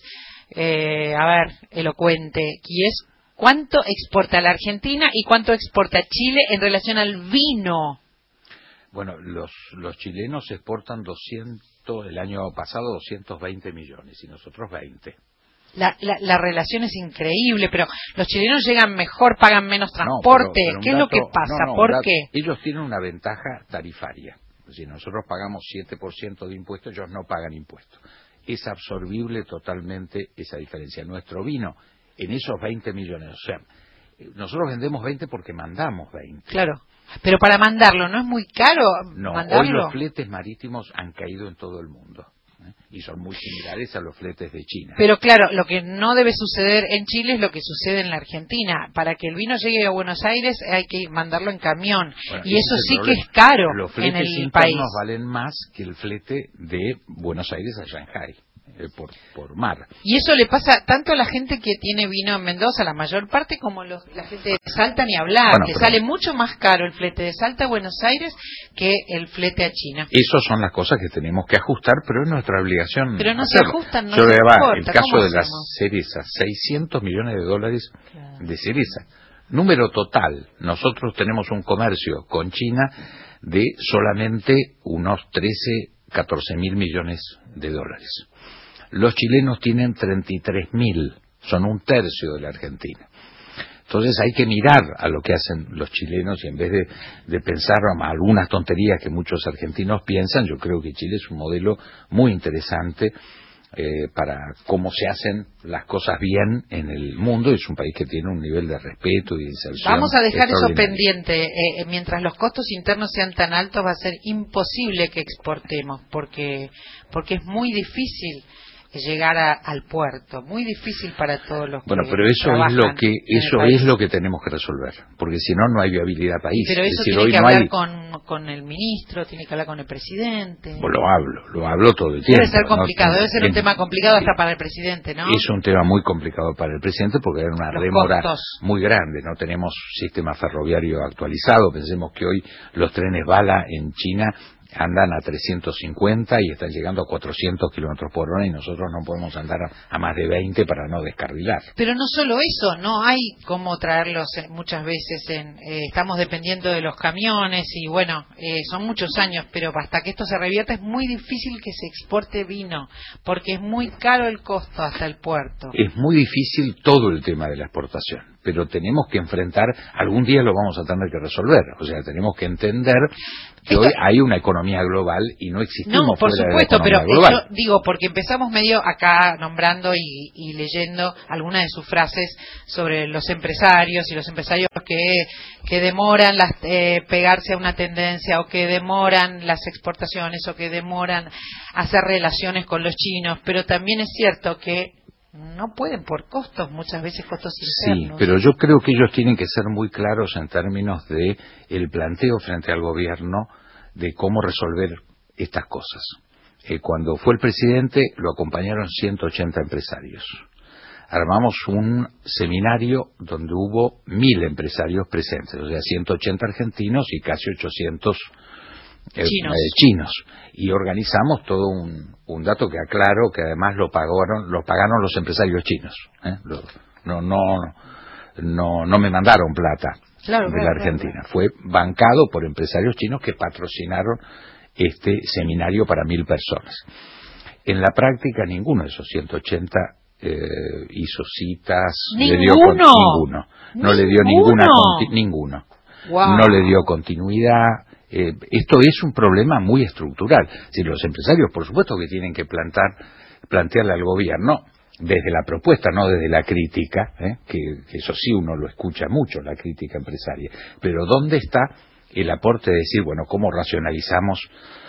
elocuente, y es cuánto exporta la Argentina y cuánto exporta Chile en relación al vino. Bueno, los chilenos exportan el año pasado 220 millones y nosotros 20. La relación es increíble, pero los chilenos llegan mejor, pagan menos transporte. Pero ¿Qué es lo que pasa? ¿Por qué? Ellos tienen una ventaja tarifaria. Si nosotros pagamos 7% de impuestos, ellos no pagan impuestos. Es absorbible totalmente esa diferencia. Nuestro vino, en esos 20 millones, o sea, nosotros vendemos 20 porque mandamos 20. Claro, pero para mandarlo, ¿no es muy caro mandarlo? Hoy los fletes marítimos han caído en todo el mundo. Y son muy similares a los fletes de China. Pero claro, lo que no debe suceder en Chile es lo que sucede en la Argentina. Para que el vino llegue a Buenos Aires hay que mandarlo en camión. Bueno, y eso sí que es caro los fletes en el internos país. Valen más que el flete de Buenos Aires a Shanghái. Por mar. Y eso le pasa tanto a la gente que tiene vino en Mendoza, la mayor parte, como la gente de Salta, ni hablar, que sale mucho más caro el flete de Salta a Buenos Aires que el flete a China. Esas son las cosas que tenemos que ajustar, pero es nuestra obligación. Pero no hacerlo. Se ajustan, no Yo se importa. El caso de las hacemos? cerezas, $600 millones de cereza. Número total, nosotros tenemos un comercio con China de solamente unos 14 mil millones de dólares. Los chilenos tienen 33.000, son un tercio de la Argentina. Entonces hay que mirar a lo que hacen los chilenos y en vez de pensar algunas tonterías que muchos argentinos piensan, yo creo que Chile es un modelo muy interesante para cómo se hacen las cosas bien en el mundo. Es un país que tiene un nivel de respeto y de inserción. Vamos a dejar eso pendiente. Mientras los costos internos sean tan altos va a ser imposible que exportemos porque es muy difícil llegar al puerto, muy difícil para todos los bueno, que pero eso es lo que tenemos que resolver, porque si no, no hay viabilidad país. Pero eso tiene que hablar con el ministro, tiene que hablar con el presidente. Pues lo hablo todo el tiempo. Debe ser complicado, debe ser un tema complicado hasta para el presidente, ¿no? Es un tema muy complicado para el presidente porque hay una demora muy grande. No tenemos sistema ferroviario actualizado. Pensemos que hoy los trenes bala en China andan a 350 y están llegando a 400 kilómetros por hora y nosotros no podemos andar a más de 20 para no descarrilar. Pero no solo eso, no hay cómo traerlos muchas veces. Estamos dependiendo de los camiones y bueno, son muchos años, pero hasta que esto se revierta es muy difícil que se exporte vino, porque es muy caro el costo hasta el puerto. Es muy difícil todo el tema de la exportación, pero tenemos que enfrentar, algún día lo vamos a tener que resolver, o sea, tenemos que entender que hoy hay una economía global y no existimos por fuera supuesto, de la economía pero global. yo digo, porque empezamos medio acá nombrando y leyendo algunas de sus frases sobre los empresarios y los empresarios que demoran pegarse a una tendencia o que demoran las exportaciones o que demoran hacer relaciones con los chinos, pero también es cierto que no pueden por costos, muchas veces costos internos. Sí, pero yo creo que ellos tienen que ser muy claros en términos de el planteo frente al gobierno de cómo resolver estas cosas. Cuando fue el presidente lo acompañaron 180 empresarios. Armamos un seminario donde hubo 1000 empresarios presentes, o sea, 180 argentinos y casi 800 chinos, y organizamos todo un dato que aclaro que además lo pagaron los empresarios chinos, no me mandaron plata de la Argentina, fue bancado por empresarios chinos que patrocinaron este seminario para 1000 personas. En la práctica ninguno de esos 180 hizo citas, ninguno no le dio ninguno. Wow. No le dio continuidad. Esto es un problema muy estructural. Si los empresarios, por supuesto, que tienen que plantearle al gobierno desde la propuesta, no desde la crítica, que eso sí uno lo escucha mucho, la crítica empresaria. Pero ¿dónde está el aporte de decir, bueno, cómo racionalizamos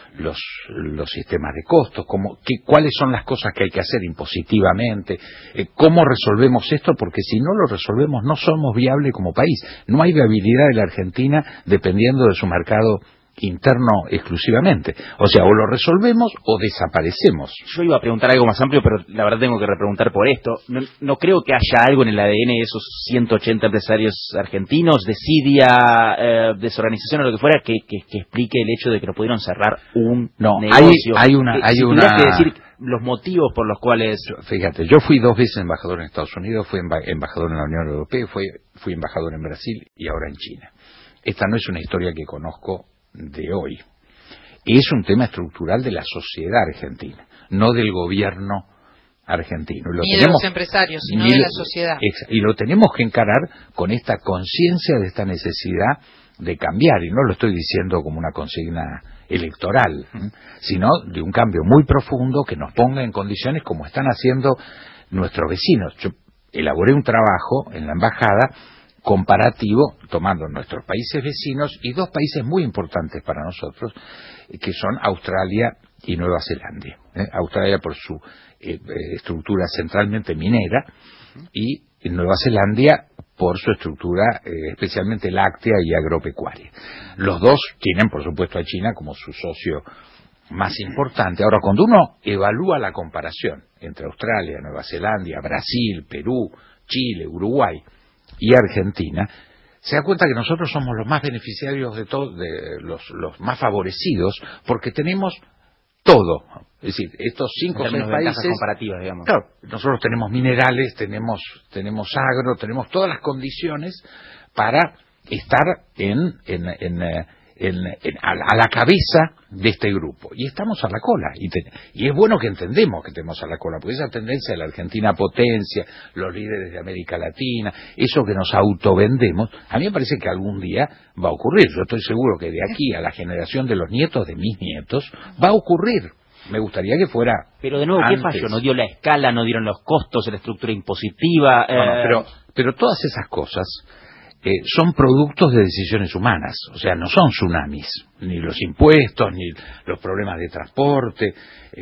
los sistemas de costos, cuáles son las cosas que hay que hacer impositivamente, cómo resolvemos esto, porque si no lo resolvemos no somos viables como país. No hay viabilidad de la Argentina dependiendo de su mercado interno exclusivamente. O sea, o lo resolvemos o desaparecemos. Yo iba a preguntar algo más amplio, pero la verdad tengo que repreguntar por esto. No creo que haya algo en el ADN de esos 180 empresarios argentinos, desidia, desorganización o lo que fuera, que explique el hecho de que no pudieron cerrar un negocio. Hay una que decir los motivos por los cuales... Fíjate, yo fui 2 veces embajador en Estados Unidos, fui embajador en la Unión Europea, fui embajador en Brasil y ahora en China. Esta no es una historia que conozco de hoy. Es un tema estructural de la sociedad argentina, no del gobierno argentino. Ni de los empresarios, sino de la sociedad. Y lo tenemos que encarar con esta conciencia de esta necesidad de cambiar, y no lo estoy diciendo como una consigna electoral, sino de un cambio muy profundo que nos ponga en condiciones como están haciendo nuestros vecinos. Yo elaboré un trabajo en la embajada comparativo, tomando nuestros países vecinos y 2 países muy importantes para nosotros, que son Australia y Nueva Zelanda. Australia por su estructura centralmente minera y Nueva Zelanda por su estructura especialmente láctea y agropecuaria. Los dos tienen, por supuesto, a China como su socio más importante. Ahora, cuando uno evalúa la comparación entre Australia, Nueva Zelanda, Brasil, Perú, Chile, Uruguay y Argentina, se da cuenta que nosotros somos los más beneficiarios de todos, los más favorecidos, porque tenemos todo. Es decir, estos 5 o 6 países comparativas, digamos. Claro, nosotros tenemos minerales, tenemos agro, tenemos todas las condiciones para estar a la cabeza de este grupo, y estamos a la cola, y es bueno que entendemos que estemos a la cola, porque esa tendencia de la Argentina potencia, los líderes de América Latina, eso que nos autovendemos, a mí me parece que algún día va a ocurrir. Yo estoy seguro que de aquí a la generación de los nietos de mis nietos va a ocurrir. Me gustaría que fuera. Pero de nuevo, antes. ¿qué falló? No dio la escala, no dieron los costos, la estructura impositiva. Pero todas esas cosas son productos de decisiones humanas, o sea, no son tsunamis, ni los impuestos, ni los problemas de transporte.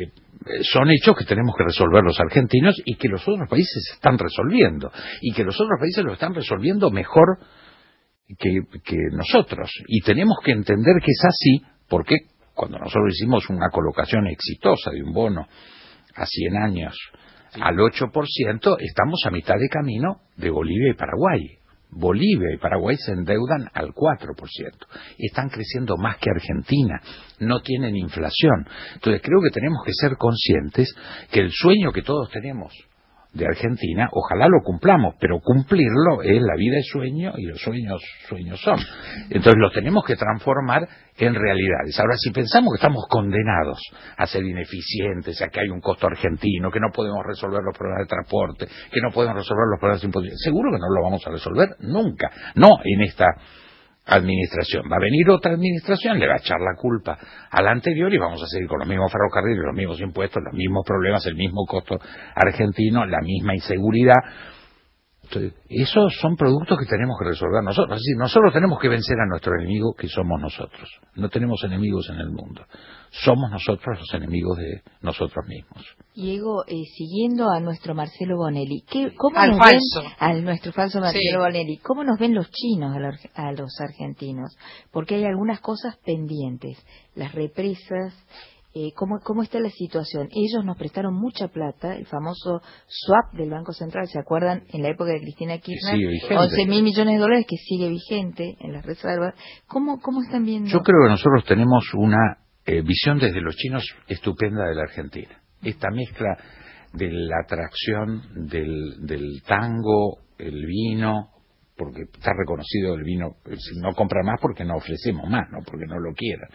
son hechos que tenemos que resolver los argentinos y que los otros países están resolviendo, y que los otros países lo están resolviendo mejor que nosotros, y tenemos que entender que es así, porque cuando nosotros hicimos una colocación exitosa de un bono a 100 años al 8%, estamos a mitad de camino de Bolivia y Paraguay. Bolivia y Paraguay se endeudan al 4%. Están creciendo más que Argentina. No tienen inflación. Entonces creo que tenemos que ser conscientes que el sueño que todos tenemos de Argentina, ojalá lo cumplamos, pero cumplirlo es la vida es sueño y los sueños son. Entonces los tenemos que transformar en realidades. Ahora, si pensamos que estamos condenados a ser ineficientes, a que hay un costo argentino, que no podemos resolver los problemas de transporte, que no podemos resolver los problemas de imposición, seguro que no lo vamos a resolver nunca, no en esta administración. Va a venir otra administración, le va a echar la culpa a la anterior y vamos a seguir con los mismos ferrocarriles, los mismos impuestos, los mismos problemas, el mismo costo argentino, la misma inseguridad. Entonces, esos son productos que tenemos que resolver nosotros. Es decir, nosotros tenemos que vencer a nuestro enemigo, que somos nosotros. No tenemos enemigos en el mundo. Somos nosotros los enemigos de nosotros mismos. Diego, siguiendo a nuestro Marcelo Bonelli, ¿cómo al nos falso. ven, a nuestro falso Marcelo Bonelli, cómo nos ven los chinos a los argentinos? Porque hay algunas cosas pendientes, las represas. ¿Cómo está la situación? Ellos nos prestaron mucha plata, el famoso swap del Banco Central, ¿se acuerdan? En la época de Cristina Kirchner, 11.000 millones de dólares que sigue vigente en las reservas. ¿Cómo están viendo? Yo creo que nosotros tenemos una visión desde los chinos estupenda de la Argentina. Esta mezcla de la atracción del tango, el vino, porque está reconocido el vino, no compra más porque no ofrecemos más, no porque no lo quieran.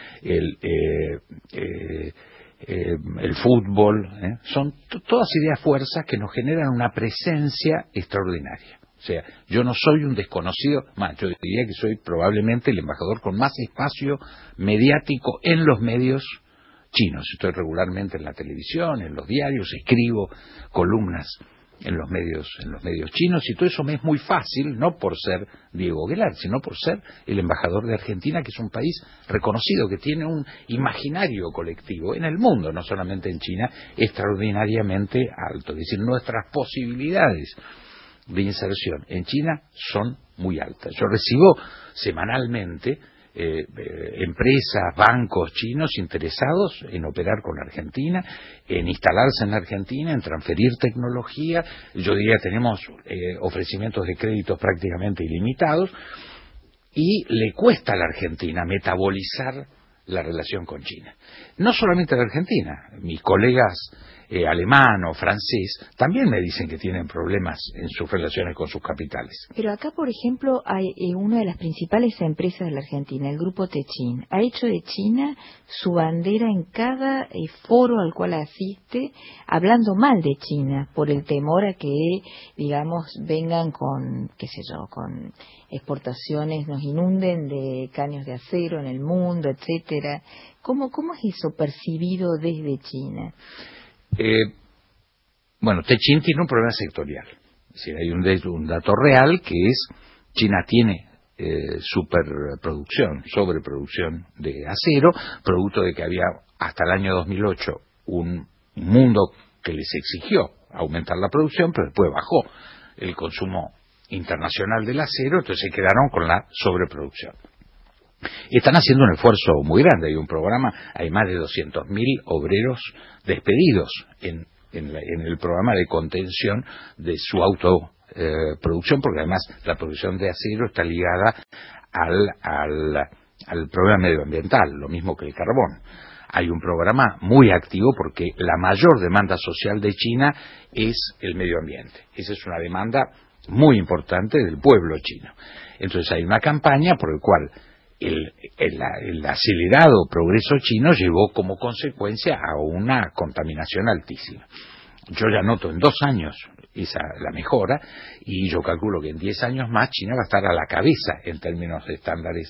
El fútbol, son todas ideas fuerzas que nos generan una presencia extraordinaria. O sea, yo no soy un desconocido, más, yo diría que soy probablemente el embajador con más espacio mediático en los medios chinos. Estoy regularmente en la televisión, en los diarios, escribo columnas en los medios chinos, y todo eso me es muy fácil, no por ser Diego Aguilar, sino por ser el embajador de Argentina, que es un país reconocido, que tiene un imaginario colectivo en el mundo, no solamente en China, extraordinariamente alto. Es decir, nuestras posibilidades de inserción en China son muy altas. Yo recibo semanalmente empresas, bancos chinos interesados en operar con Argentina, en instalarse en Argentina, en transferir tecnología. Yo diría tenemos ofrecimientos de créditos prácticamente ilimitados, y le cuesta a la Argentina metabolizar la relación con China. No solamente a la Argentina, mis colegas alemán o francés también me dicen que tienen problemas en sus relaciones con sus capitales. Pero acá, por ejemplo, hay una de las principales empresas de la Argentina, el grupo Techin, ha hecho de China su bandera en cada foro al cual asiste, hablando mal de China por el temor a que, digamos, vengan con, qué sé yo, con exportaciones, nos inunden de caños de acero en el mundo, etcétera. ¿Cómo es eso percibido desde China? Bueno, Techin tiene un problema sectorial. Es decir, hay un dato real que es China tiene sobreproducción de acero, producto de que había hasta el año 2008 un mundo que les exigió aumentar la producción, pero después bajó el consumo internacional del acero, entonces se quedaron con la sobreproducción. Están haciendo un esfuerzo muy grande. Hay un programa, hay más de 200.000 obreros despedidos en el programa de contención de su autoproducción, porque además la producción de acero está ligada al problema medioambiental, lo mismo que el carbón. Hay un programa muy activo porque la mayor demanda social de China es el medio ambiente. Esa es una demanda muy importante del pueblo chino. Entonces hay una campaña por la cual el acelerado progreso chino llevó como consecuencia a una contaminación altísima. Yo ya noto en 2 años la mejora, y yo calculo que en 10 años más China va a estar a la cabeza en términos de estándares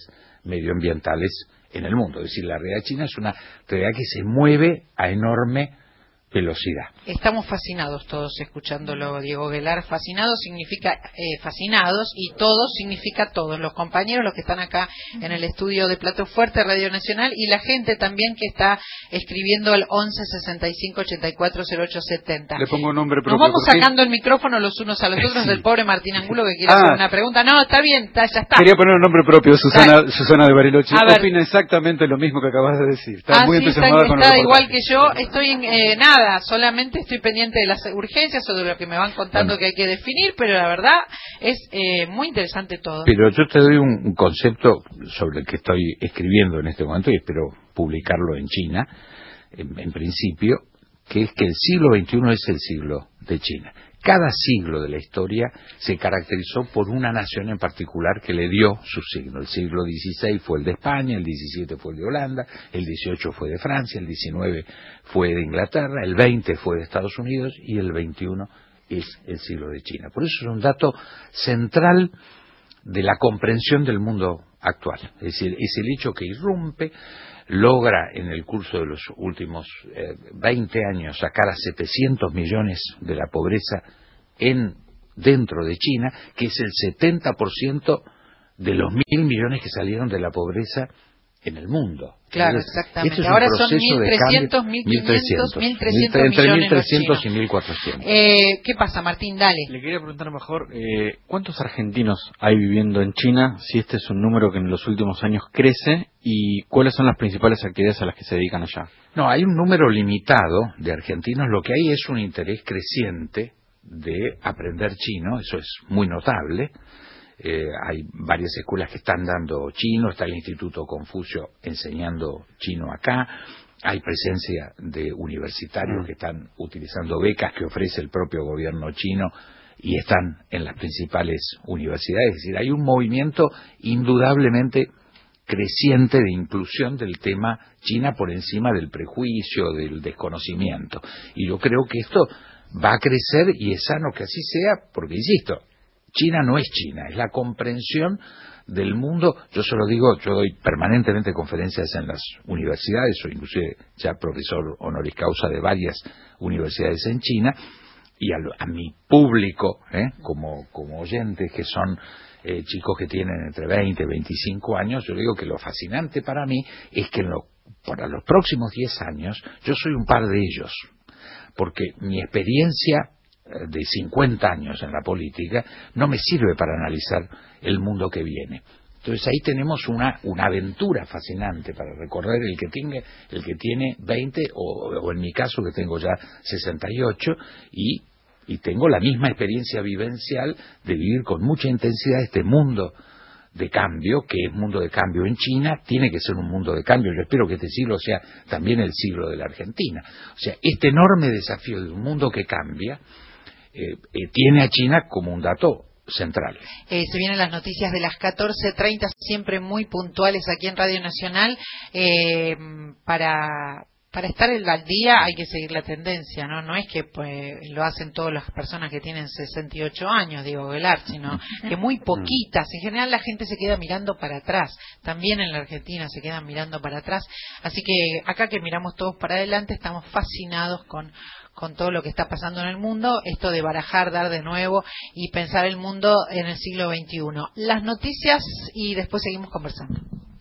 medioambientales en el mundo. Es decir, la realidad china es una realidad que se mueve a enorme velocidad. Estamos fascinados todos escuchándolo, Diego Guelar. Fascinados significa fascinados, y todos significa todos. Los compañeros, los que están acá en el estudio de Plato Fuerte, Radio Nacional, y la gente también que está escribiendo al 11 65 84 08 70. Le pongo un nombre propio. Nos vamos sacando el micrófono los unos a los otros Sí. del pobre Martín Angulo, que quiere hacer una pregunta. No, está bien, ya está. Quería poner un nombre propio, Susana de Bariloche. A ver. Opina exactamente lo mismo que acabas de decir. Está muy Sí, entusiasmada con el está reportaje. igual que yo. Estoy en nada, solamente estoy pendiente de las urgencias o de lo que me van contando que hay que definir, pero la verdad es muy interesante todo. Pero yo te doy un concepto sobre el que estoy escribiendo en este momento y espero publicarlo en China, en principio, que es que el siglo XXI es el siglo de China. Cada siglo de la historia se caracterizó por una nación en particular que le dio su signo. El siglo XVI fue el de España, el XVII fue el de Holanda, el XVIII fue de Francia, el XIX fue de Inglaterra, el XX fue de Estados Unidos y el XXI es el siglo de China. Por eso es un dato central de la comprensión del mundo actual. Es decir, es el hecho que irrumpe, logra en el curso de los últimos 20 años sacar a 700 millones de la pobreza dentro de China, que es el 70% de los 1.000 millones que salieron de la pobreza en el mundo. Claro, Entonces, exactamente. esto es Ahora un son proceso de 1.300, cambio, 1.500, 1.300 entre millones 1.300 y los 1.400. ¿Qué pasa, Martín? Dale. Le quería preguntar mejor, ¿cuántos argentinos hay viviendo en China? Si este es un número que en los últimos años crece, y cuáles son las principales actividades a las que se dedican allá. No, hay un número limitado de argentinos. Lo que hay es un interés creciente de aprender chino, eso es muy notable. Hay varias escuelas que están dando chino, está el Instituto Confucio enseñando chino acá, hay presencia de universitarios que están utilizando becas que ofrece el propio gobierno chino y están en las principales universidades. Es decir, hay un movimiento indudablemente creciente de inclusión del tema China por encima del prejuicio, del desconocimiento. Y yo creo que esto va a crecer y es sano que así sea, porque, insisto, China no es China, es la comprensión del mundo. Yo se lo digo, yo doy permanentemente conferencias en las universidades, soy inclusive ya profesor honoris causa de varias universidades en China, y a mi público, como oyentes que son chicos que tienen entre 20 y 25 años, yo digo que lo fascinante para mí es que para los próximos 10 años yo soy un par de ellos, porque mi experiencia de 50 años en la política no me sirve para analizar el mundo que viene. Entonces ahí tenemos una aventura fascinante para recorrer el que tiene 20 o en mi caso que tengo ya 68 y tengo la misma experiencia vivencial de vivir con mucha intensidad este mundo de cambio, que es mundo de cambio en China, tiene que ser un mundo de cambio. Yo espero que este siglo sea también el siglo de la Argentina. O sea, este enorme desafío de un mundo que cambia tiene a China como un dato central. Se vienen las noticias de las 14:30, siempre muy puntuales aquí en Radio Nacional. Para estar al día hay que seguir la tendencia, ¿no? No es que lo hacen todas las personas que tienen 68 años, Diego Guelar, sino que muy poquitas. En general la gente se queda mirando para atrás. También en la Argentina se quedan mirando para atrás. Así que acá que miramos todos para adelante estamos fascinados con todo lo que está pasando en el mundo, esto de barajar, dar de nuevo y pensar el mundo en el siglo XXI. Las noticias y después seguimos conversando.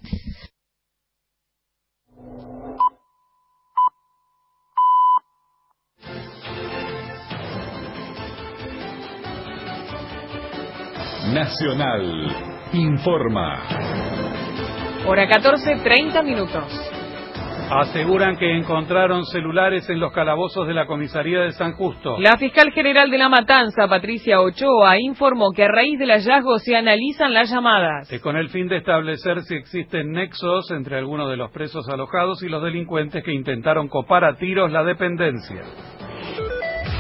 Nacional informa. Hora 14:30 minutos. Aseguran que encontraron celulares en los calabozos de la comisaría de San Justo. La fiscal general de La Matanza, Patricia Ochoa, informó que a raíz del hallazgo se analizan las llamadas. Con el fin de establecer si existen nexos entre algunos de los presos alojados y los delincuentes que intentaron copar a tiros la dependencia.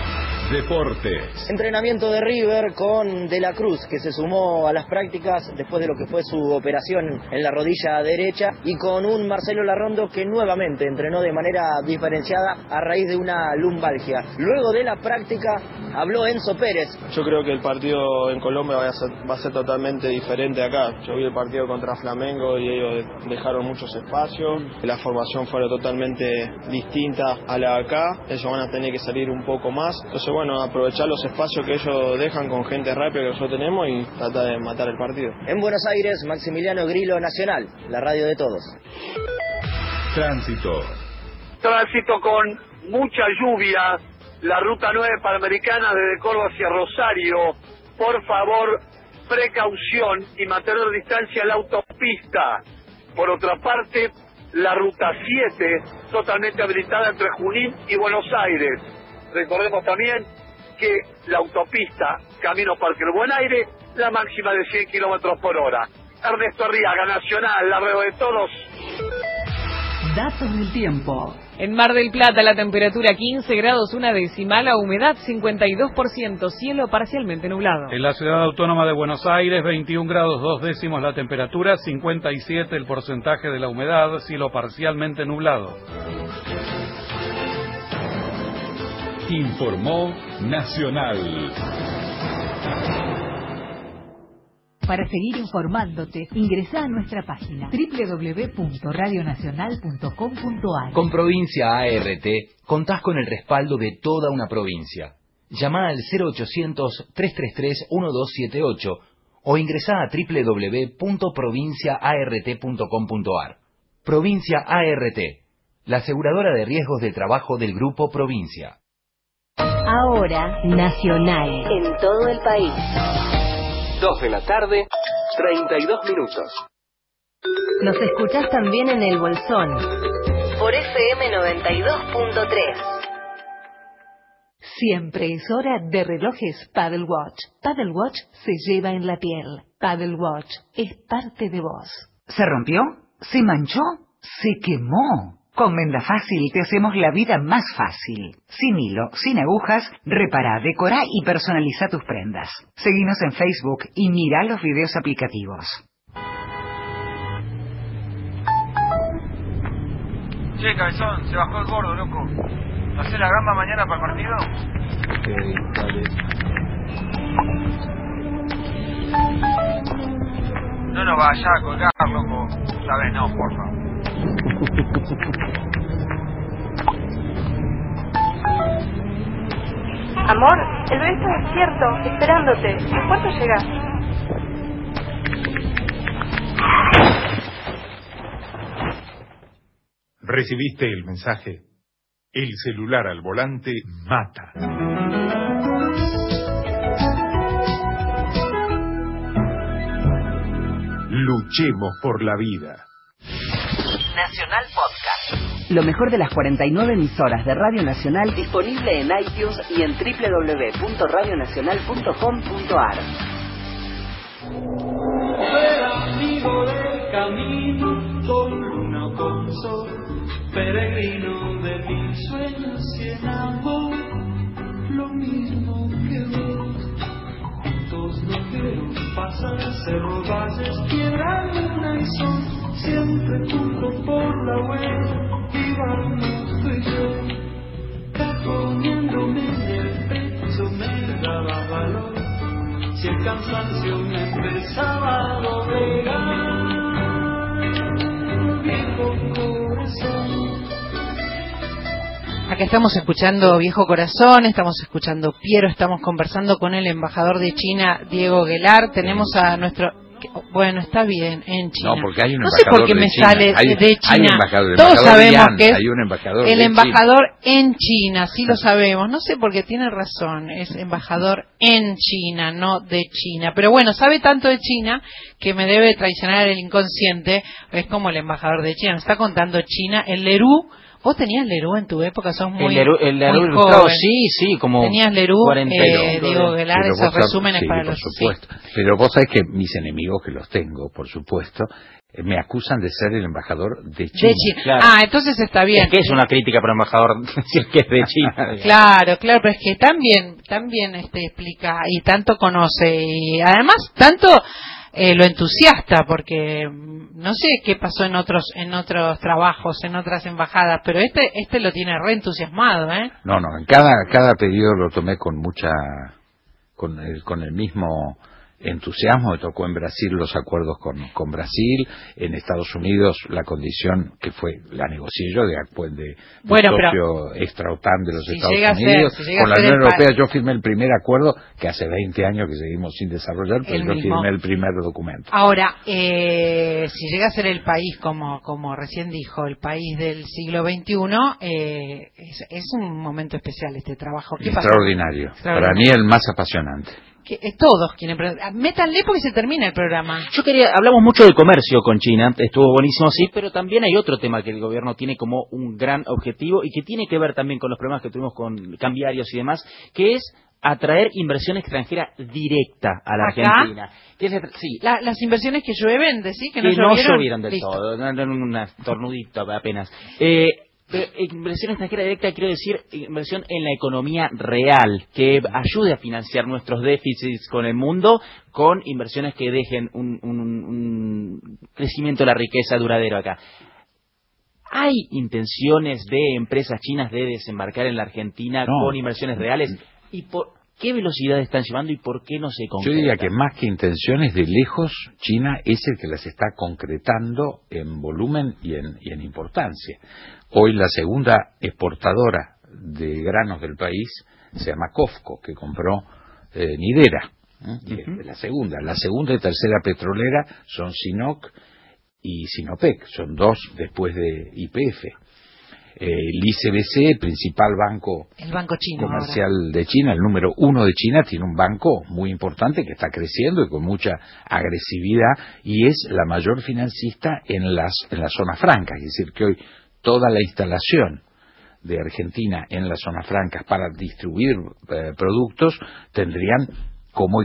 Deportes. Entrenamiento de River con De la Cruz, que se sumó a las prácticas después de lo que fue su operación en la rodilla derecha, y con un Marcelo Larrondo que nuevamente entrenó de manera diferenciada a raíz de una lumbalgia. Luego de la práctica habló Enzo Pérez. Yo creo que el partido en Colombia va a ser totalmente diferente acá. Yo vi el partido contra Flamengo y ellos dejaron muchos espacios. La formación fue totalmente distinta a la de acá. Ellos van a tener que salir un poco más. Entonces, bueno, aprovechar los espacios que ellos dejan con gente rápida que nosotros tenemos y tratar de matar el partido. En Buenos Aires, Maximiliano Grillo, Nacional, la radio de todos. Tránsito. Tránsito con mucha lluvia. La ruta 9 Panamericana desde Córdoba hacia Rosario. Por favor, precaución y mantener distancia en la autopista. Por otra parte, la ruta 7 totalmente habilitada entre Junín y Buenos Aires. Recordemos también que la autopista Camino Parque del Buen Aire, la máxima de 100 kilómetros por hora. Ernesto Arriaga, Nacional, la radio de todos. Datos del tiempo. En Mar del Plata la temperatura 15 grados una décima, la humedad 52%, cielo parcialmente nublado. En la ciudad autónoma de Buenos Aires 21 grados 2 décimos la temperatura, 57 el porcentaje de la humedad, cielo parcialmente nublado. Informó Nacional. Para seguir informándote, ingresa a nuestra página www.radionacional.com.ar. Con Provincia ART contás con el respaldo de toda una provincia. Llama al 0800-333-1278 o ingresá a www.provinciaart.com.ar. Provincia ART, la aseguradora de riesgos del trabajo del Grupo Provincia. Ahora, Nacional, en todo el país. 2 de la tarde, 32 minutos. Nos escuchás también en El Bolsón, por FM 92.3. Siempre es hora de relojes Paddle Watch. Paddle Watch se lleva en la piel. Paddle Watch es parte de vos. ¿Se rompió? ¿Se manchó? ¿Se quemó? Con Menda Fácil te hacemos la vida más fácil. Sin hilo, sin agujas, repará, decorá y personaliza tus prendas. Seguinos en Facebook y mirá los videos aplicativos. Che, cabezón, se bajó el gordo, loco. ¿No hace la gamba mañana para el partido? Ok, dale. No nos vayas a colgar, loco. Esta vez no, porfa. Amor, el bebé está despierto, esperándote. ¿A cuánto llegás? ¿Recibiste el mensaje? El celular al volante mata. Luchemos por la vida. Nacional Podcast. Lo mejor de las 49 emisoras de Radio Nacional disponible en iTunes y en www.radionacional.com.ar. Ser amigo del camino, con luna o con sol, peregrino de mil sueños y en amor, lo mismo que vos. Juntos no quiero pasar cerros, valles, piedra, luna y sol, siempre juntos por la huella, y vamos tú y yo. Poniéndome en el pecho me daba valor, si el cansancio me empezaba a doblegar, viejo corazón. Acá estamos escuchando Viejo Corazón, estamos escuchando Piero, estamos conversando con el embajador de China, Diego Guelar. Tenemos a nuestro... Bueno, está bien, en China. No, porque hay un no sé por qué me China. sale de China. Hay embajador, todos sabemos Yan, que es hay un embajador el de embajador China. En China, sí lo sabemos. No sé por qué tiene razón, es embajador en China, no de China. Pero bueno, sabe tanto de China que me debe traicionar el inconsciente. Es como el embajador de China. Nos está contando China, el Lerú. ¿Vos tenías Lerú en tu época? Sos muy Lerú joven. Sí, como tenías Lerú, Diego Guelar, esos resúmenes sí, para por los... supuesto. Sí. Pero vos sabés que mis enemigos, que los tengo, por supuesto, me acusan de ser el embajador de China. De China. Claro. Entonces está bien. Es que es una crítica para el embajador decir que es de China. Claro, pero es que también explica y tanto conoce y además tanto lo entusiasta, porque no sé qué pasó en otros trabajos, en otras embajadas, pero este lo tiene re entusiasmado, ¿eh? No, en cada pedido lo tomé con el mismo entusiasmo. Me tocó en Brasil los acuerdos con Brasil, en Estados Unidos la condición que la negocié yo de socio extra OTAN de los Estados Unidos, con la Unión Europea. Yo firmé el primer acuerdo, que hace 20 años que seguimos sin desarrollar, pero yo firmé el primer documento. Ahora, si llega a ser el país, como recién dijo, el país del siglo XXI, es un momento especial este trabajo. Extraordinario. Para mí el más apasionante. Que todos quieren métanle porque se termina el programa. Hablamos mucho de comercio con China, estuvo buenísimo, sí, pero también hay otro tema que el gobierno tiene como un gran objetivo y que tiene que ver también con los problemas que tuvimos con cambiarios y demás, que es atraer inversión extranjera directa a la Argentina. Sí. Las inversiones que llueven, decís que no llovieron del todo, un tornudito apenas. Inversión extranjera directa, quiero decir inversión en la economía real, que ayude a financiar nuestros déficits con el mundo, con inversiones que dejen un crecimiento de la riqueza duradero acá. ¿Hay intenciones de empresas chinas de desembarcar en la Argentina con inversiones reales? ¿Y por qué velocidad están llevando y por qué no se concreta? Yo diría que más que intenciones, de lejos, China es el que las está concretando en volumen y en importancia. Hoy la segunda exportadora de granos del país se llama COFCO, que compró Nidera. La segunda y tercera petrolera son Sinop y Sinopec, son dos después de YPF. El ICBC, principal banco comercial de China, el número 1 de China, tiene un banco muy importante que está creciendo y con mucha agresividad, y es la mayor financista en las zonas francas. Es decir, que hoy toda la instalación de Argentina en las zonas francas para distribuir productos tendrían como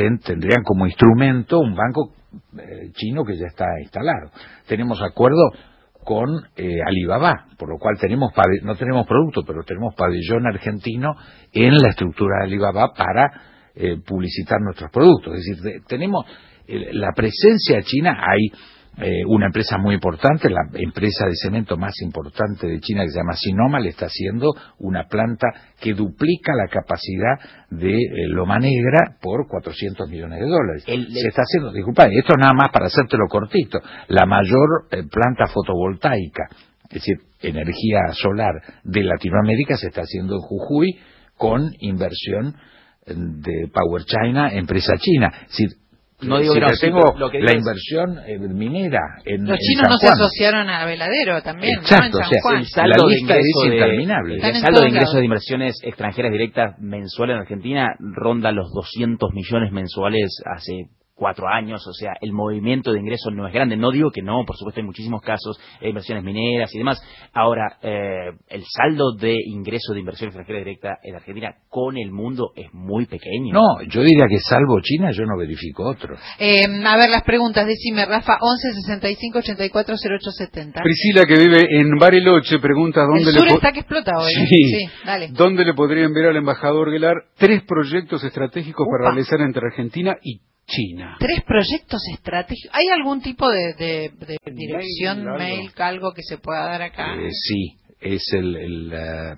instrumento un banco chino que ya está instalado. Tenemos acuerdo con Alibaba, por lo cual no tenemos producto, pero tenemos pabellón argentino en la estructura de Alibaba para publicitar nuestros productos. Es decir, tenemos la presencia china. Hay una empresa muy importante, la empresa de cemento más importante de China, que se llama Sinoma, le está haciendo una planta que duplica la capacidad de Loma Negra por $400 millones. Se está haciendo, disculpa, esto nada más para hacértelo cortito, la mayor planta fotovoltaica, es decir, energía solar de Latinoamérica, se está haciendo en Jujuy con inversión de Power China, empresa china. Es decir, no digo que tengo la inversión minera en los chinos no se asociaron a Veladero también. Exacto, ¿no? El saldo de ingresos es interminable. El saldo de ingresos de inversiones extranjeras directas mensuales en Argentina ronda los 200 millones mensuales hace 4 años, o sea, el movimiento de ingresos no es grande. No digo que no, por supuesto hay muchísimos casos, inversiones mineras y demás. Ahora, el saldo de ingresos de inversión extranjera directa en Argentina con el mundo es muy pequeño. No, yo diría que salvo China, yo no verifico otro. A ver, las preguntas, decime, Rafa, 11 65 84 08 70. Priscila, que vive en Bariloche, pregunta dónde el sur está que explota hoy. Sí, dale. ¿Dónde le podría enviar al embajador Guelar 3 proyectos estratégicos para realizar entre Argentina y China? 3 proyectos estratégicos. ¿Hay algún tipo de dirección, mail, algo que se pueda dar acá? Sí, es el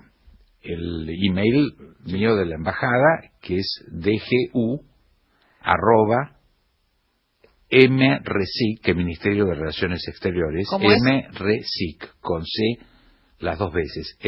email mío de la embajada, que es dgu@mresic, que es Ministerio de Relaciones Exteriores, mresic, con C las 2 veces,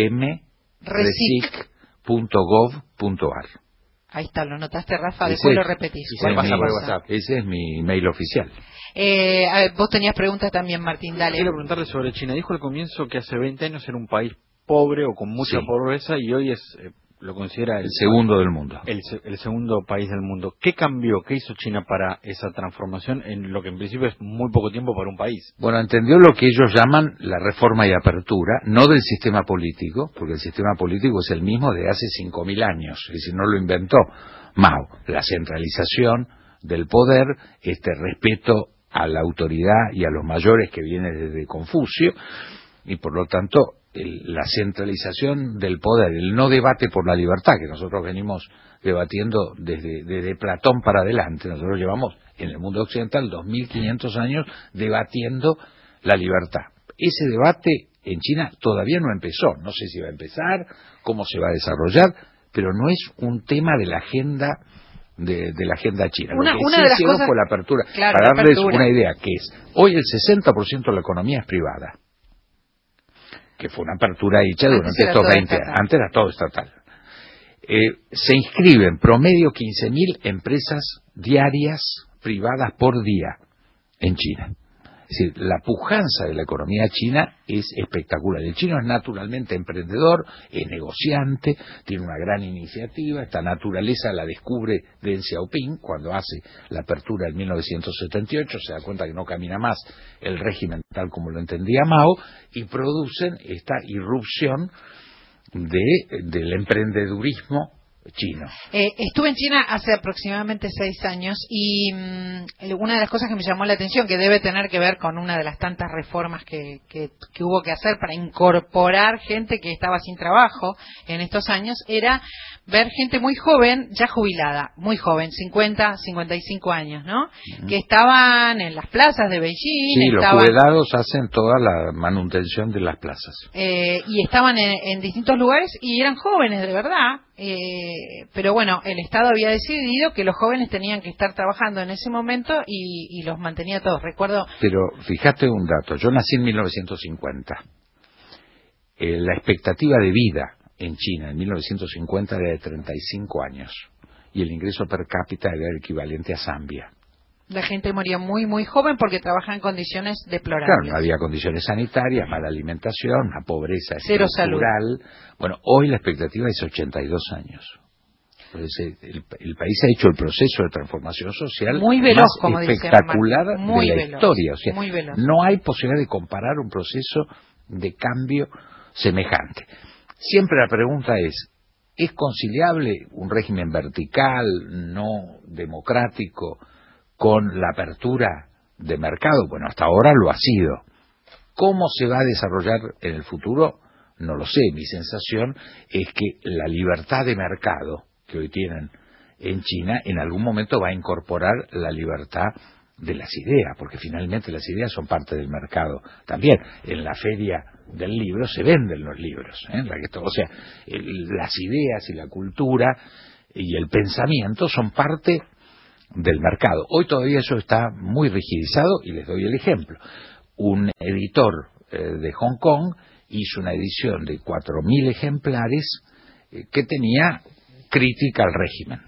mresic.gov.ar. Ahí está, lo notaste, Rafa, después lo repetís. Ese es mi email oficial. A ver, vos tenías preguntas también, Martín, dale. Quiero preguntarle sobre China. Dijo al comienzo que hace 20 años era un país pobre o con mucha pobreza, y hoy lo considera el segundo del mundo. El segundo país del mundo. ¿Qué cambió? ¿Qué hizo China para esa transformación en lo que en principio es muy poco tiempo para un país? Bueno, entendió lo que ellos llaman la reforma y apertura, no del sistema político, porque el sistema político es el mismo de hace 5.000 años, es decir, no lo inventó Mao. La centralización del poder, respeto a la autoridad y a los mayores que viene desde Confucio, y por lo tanto la centralización del poder, el no debate por la libertad, que nosotros venimos debatiendo desde Platón para adelante. Nosotros llevamos en el mundo occidental 2500 años debatiendo la libertad. Ese debate en China todavía no empezó, no sé si va a empezar, cómo se va a desarrollar, pero no es un tema de la agenda de la agenda china. Lo que sí de las hicieron cosas, fue la apertura. claro, para darles apertura. una idea, que es, hoy el 60% de la economía es privada, que fue una apertura hecha durante estos 20 años. Antes era todo estatal. Se inscriben promedio 15.000 empresas diarias privadas por día en China. Es decir, la pujanza de la economía china es espectacular. El chino es naturalmente emprendedor, es negociante, tiene una gran iniciativa. Esta naturaleza la descubre Deng Xiaoping cuando hace la apertura en 1978, se da cuenta que no camina más el régimen tal como lo entendía Mao, y producen esta irrupción del emprendedurismo chino. Estuve en China hace aproximadamente 6 años y una de las cosas que me llamó la atención, que debe tener que ver con una de las tantas reformas que hubo que hacer para incorporar gente que estaba sin trabajo en estos años, era ver gente muy joven, ya jubilada, muy joven, 50, 55 años, ¿no? Que estaban en las plazas de Beijing. Sí, los jubilados hacen toda la manutención de las plazas. Y estaban en distintos lugares y eran jóvenes de verdad. Pero bueno, el Estado había decidido que los jóvenes tenían que estar trabajando en ese momento y los mantenía todos. Recuerdo. Pero fíjate un dato, yo nací en 1950. La expectativa de vida en China en 1950 era de 35 años y el ingreso per cápita era el equivalente a Zambia. La gente moría muy, muy joven porque trabajaba en condiciones deplorables. Claro, no había condiciones sanitarias, mala alimentación, una pobreza cero estructural. Salud. Bueno, hoy la expectativa es 82 años. Entonces, el país ha hecho el proceso de transformación social muy veloz, más como espectacular dice muy de la veloz, historia. O sea, muy veloz. No hay posibilidad de comparar un proceso de cambio semejante. Siempre la pregunta ¿es conciliable un régimen vertical, no democrático, con la apertura de mercado? Bueno, hasta ahora lo ha sido. ¿Cómo se va a desarrollar en el futuro? No lo sé. Mi sensación es que la libertad de mercado que hoy tienen en China en algún momento va a incorporar la libertad de las ideas, porque finalmente las ideas son parte del mercado también. En la feria del libro se venden los libros, o sea, las ideas y la cultura y el pensamiento son parte del mercado. Hoy todavía eso está muy rigidizado y les doy el ejemplo. Un editor de Hong Kong hizo una edición de 4.000 ejemplares que tenía crítica al régimen.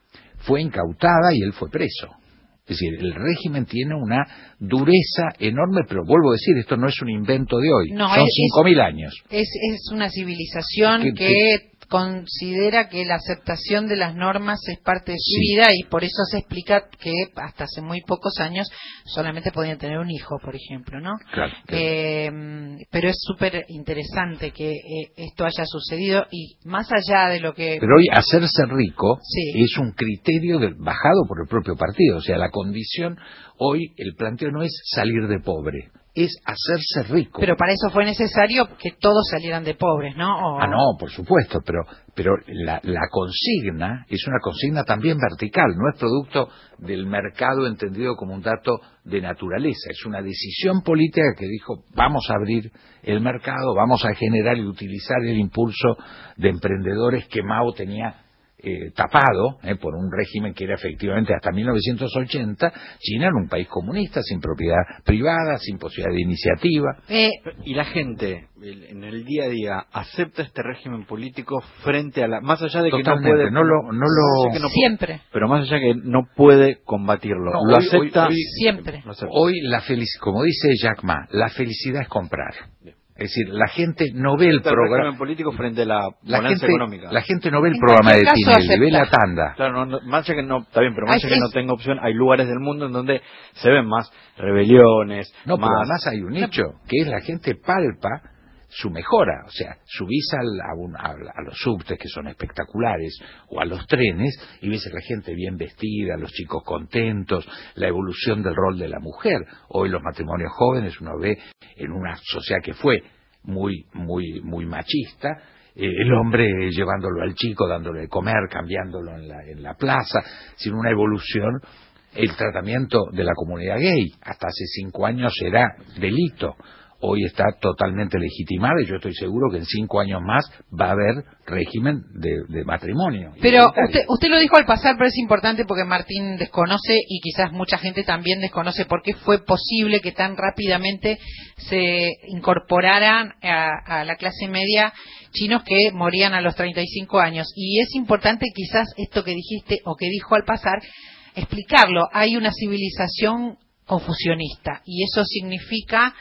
Fue incautada y él fue preso. Es decir, el régimen tiene una dureza enorme, pero vuelvo a decir, esto no es un invento de hoy, no, son 5.000 años. Es una civilización que considera que la aceptación de las normas es parte de su vida y por eso se explica que hasta hace muy pocos años solamente podían tener un hijo, por ejemplo, ¿no? Claro. Pero es súper interesante que esto haya sucedido y más allá de lo que... Pero hoy hacerse rico es un criterio bajado por el propio partido, o sea, la condición, hoy el planteo no es salir de pobre, es hacerse rico. Pero para eso fue necesario que todos salieran de pobres, ¿no? No, por supuesto, pero la consigna es una consigna también vertical, no es producto del mercado entendido como un dato de naturaleza, es una decisión política que dijo vamos a abrir el mercado, vamos a generar y utilizar el impulso de emprendedores que Mao tenía tapado por un régimen que era efectivamente hasta 1980, China era un país comunista, sin propiedad privada, sin posibilidad de iniciativa. Y la gente, en el día a día, acepta este régimen político frente a la... Más allá de que totalmente, no puede... siempre. Pero más allá que no puede combatirlo. No, lo acepta... siempre. Hoy, como dice Jack Ma, la felicidad es comprar. Es decir, la gente no ve el programa político frente a la bonanza económica. La gente no ve el programa de Tinelli, ve la tanda. Claro, más allá que no, está bien, pero más allá que no tenga opción, hay lugares del mundo en donde se ven más rebeliones. No, pero además hay un hecho, que es la gente palpa su mejora. O sea, subís a los subtes, que son espectaculares, o a los trenes, y ves a la gente bien vestida, los chicos contentos, la evolución del rol de la mujer. Hoy los matrimonios jóvenes uno ve en una sociedad que fue muy machista, el hombre llevándolo al chico, dándole de comer, cambiándolo en la plaza, sin una evolución. El tratamiento de la comunidad gay hasta hace 5 años era delito, hoy está totalmente legitimado, y yo estoy seguro que en 5 años más va a haber régimen de matrimonio. Pero usted lo dijo al pasar, pero es importante porque Martín desconoce, y quizás mucha gente también desconoce, por qué fue posible que tan rápidamente se incorporaran a la clase media chinos que morían a los 35 años. Y es importante quizás esto que dijiste o que dijo al pasar, explicarlo. Hay una civilización confucionista, y eso significa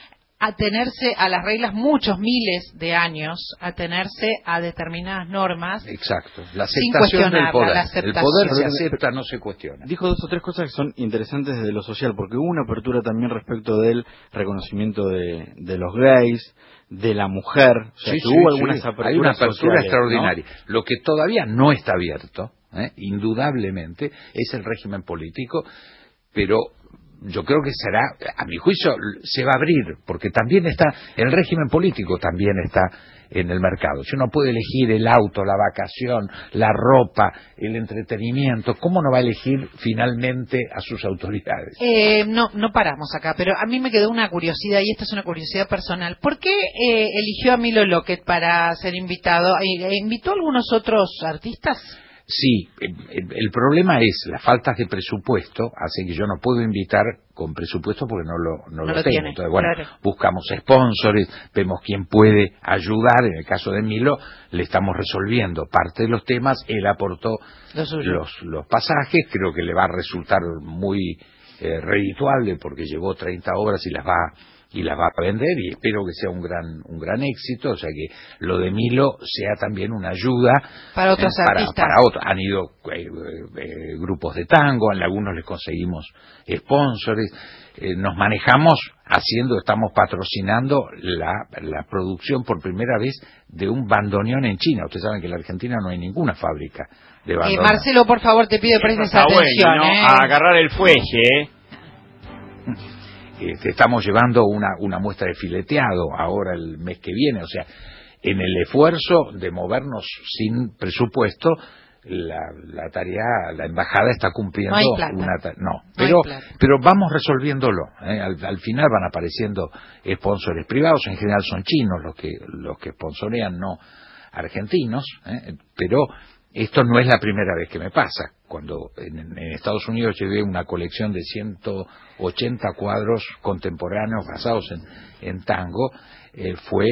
atenerse a las reglas muchos miles de años, atenerse a determinadas normas. Exacto, la aceptación del poder. El poder se acepta, no se cuestiona. Dijo 2 o 3 cosas que son interesantes desde lo social, porque hubo una apertura también respecto del reconocimiento de los gays, de la mujer. O sea, hubo algunas aperturas. Hay una apertura sociales, extraordinaria. ¿no? Lo que todavía no está abierto, indudablemente, es el régimen político, pero yo creo que será, a mi juicio, se va a abrir, porque también está, el régimen político también está en el mercado. Si uno puede elegir el auto, la vacación, la ropa, el entretenimiento, ¿cómo no va a elegir finalmente a sus autoridades? No paramos acá, pero a mí me quedó una curiosidad, y esta es una curiosidad personal. ¿Por qué eligió a Milo Lockett para ser invitado? ¿Invitó a algunos otros artistas? Sí, el problema es la falta de presupuesto, hace que yo no puedo invitar con presupuesto porque no lo tengo. Tiene, entonces, bueno, claro. Buscamos sponsors, vemos quién puede ayudar. En el caso de Milo, le estamos resolviendo parte de los temas. Él aportó los pasajes, creo que le va a resultar muy redituable porque llevó 30 obras y las va a vender, y espero que sea un gran éxito. O sea que lo de Milo sea también una ayuda para otros artistas. Para otros. Han ido grupos de tango, en algunos les conseguimos sponsors, nos manejamos estamos patrocinando la producción por primera vez de un bandoneón en China. Ustedes saben que en la Argentina no hay ninguna fábrica de bandoneón. Marcelo, por favor, te pido prestes atención. Bueno, ¿no? A agarrar el fuelle, Estamos llevando una muestra de fileteado ahora el mes que viene. O sea, en el esfuerzo de movernos sin presupuesto, la tarea, la embajada está cumpliendo. No hay plata. Pero vamos resolviéndolo. Al final van apareciendo sponsores privados, en general son chinos los que sponsorean, no argentinos, pero esto no es la primera vez que me pasa. Cuando en Estados Unidos llevé una colección de 180 cuadros contemporáneos basados en tango, fue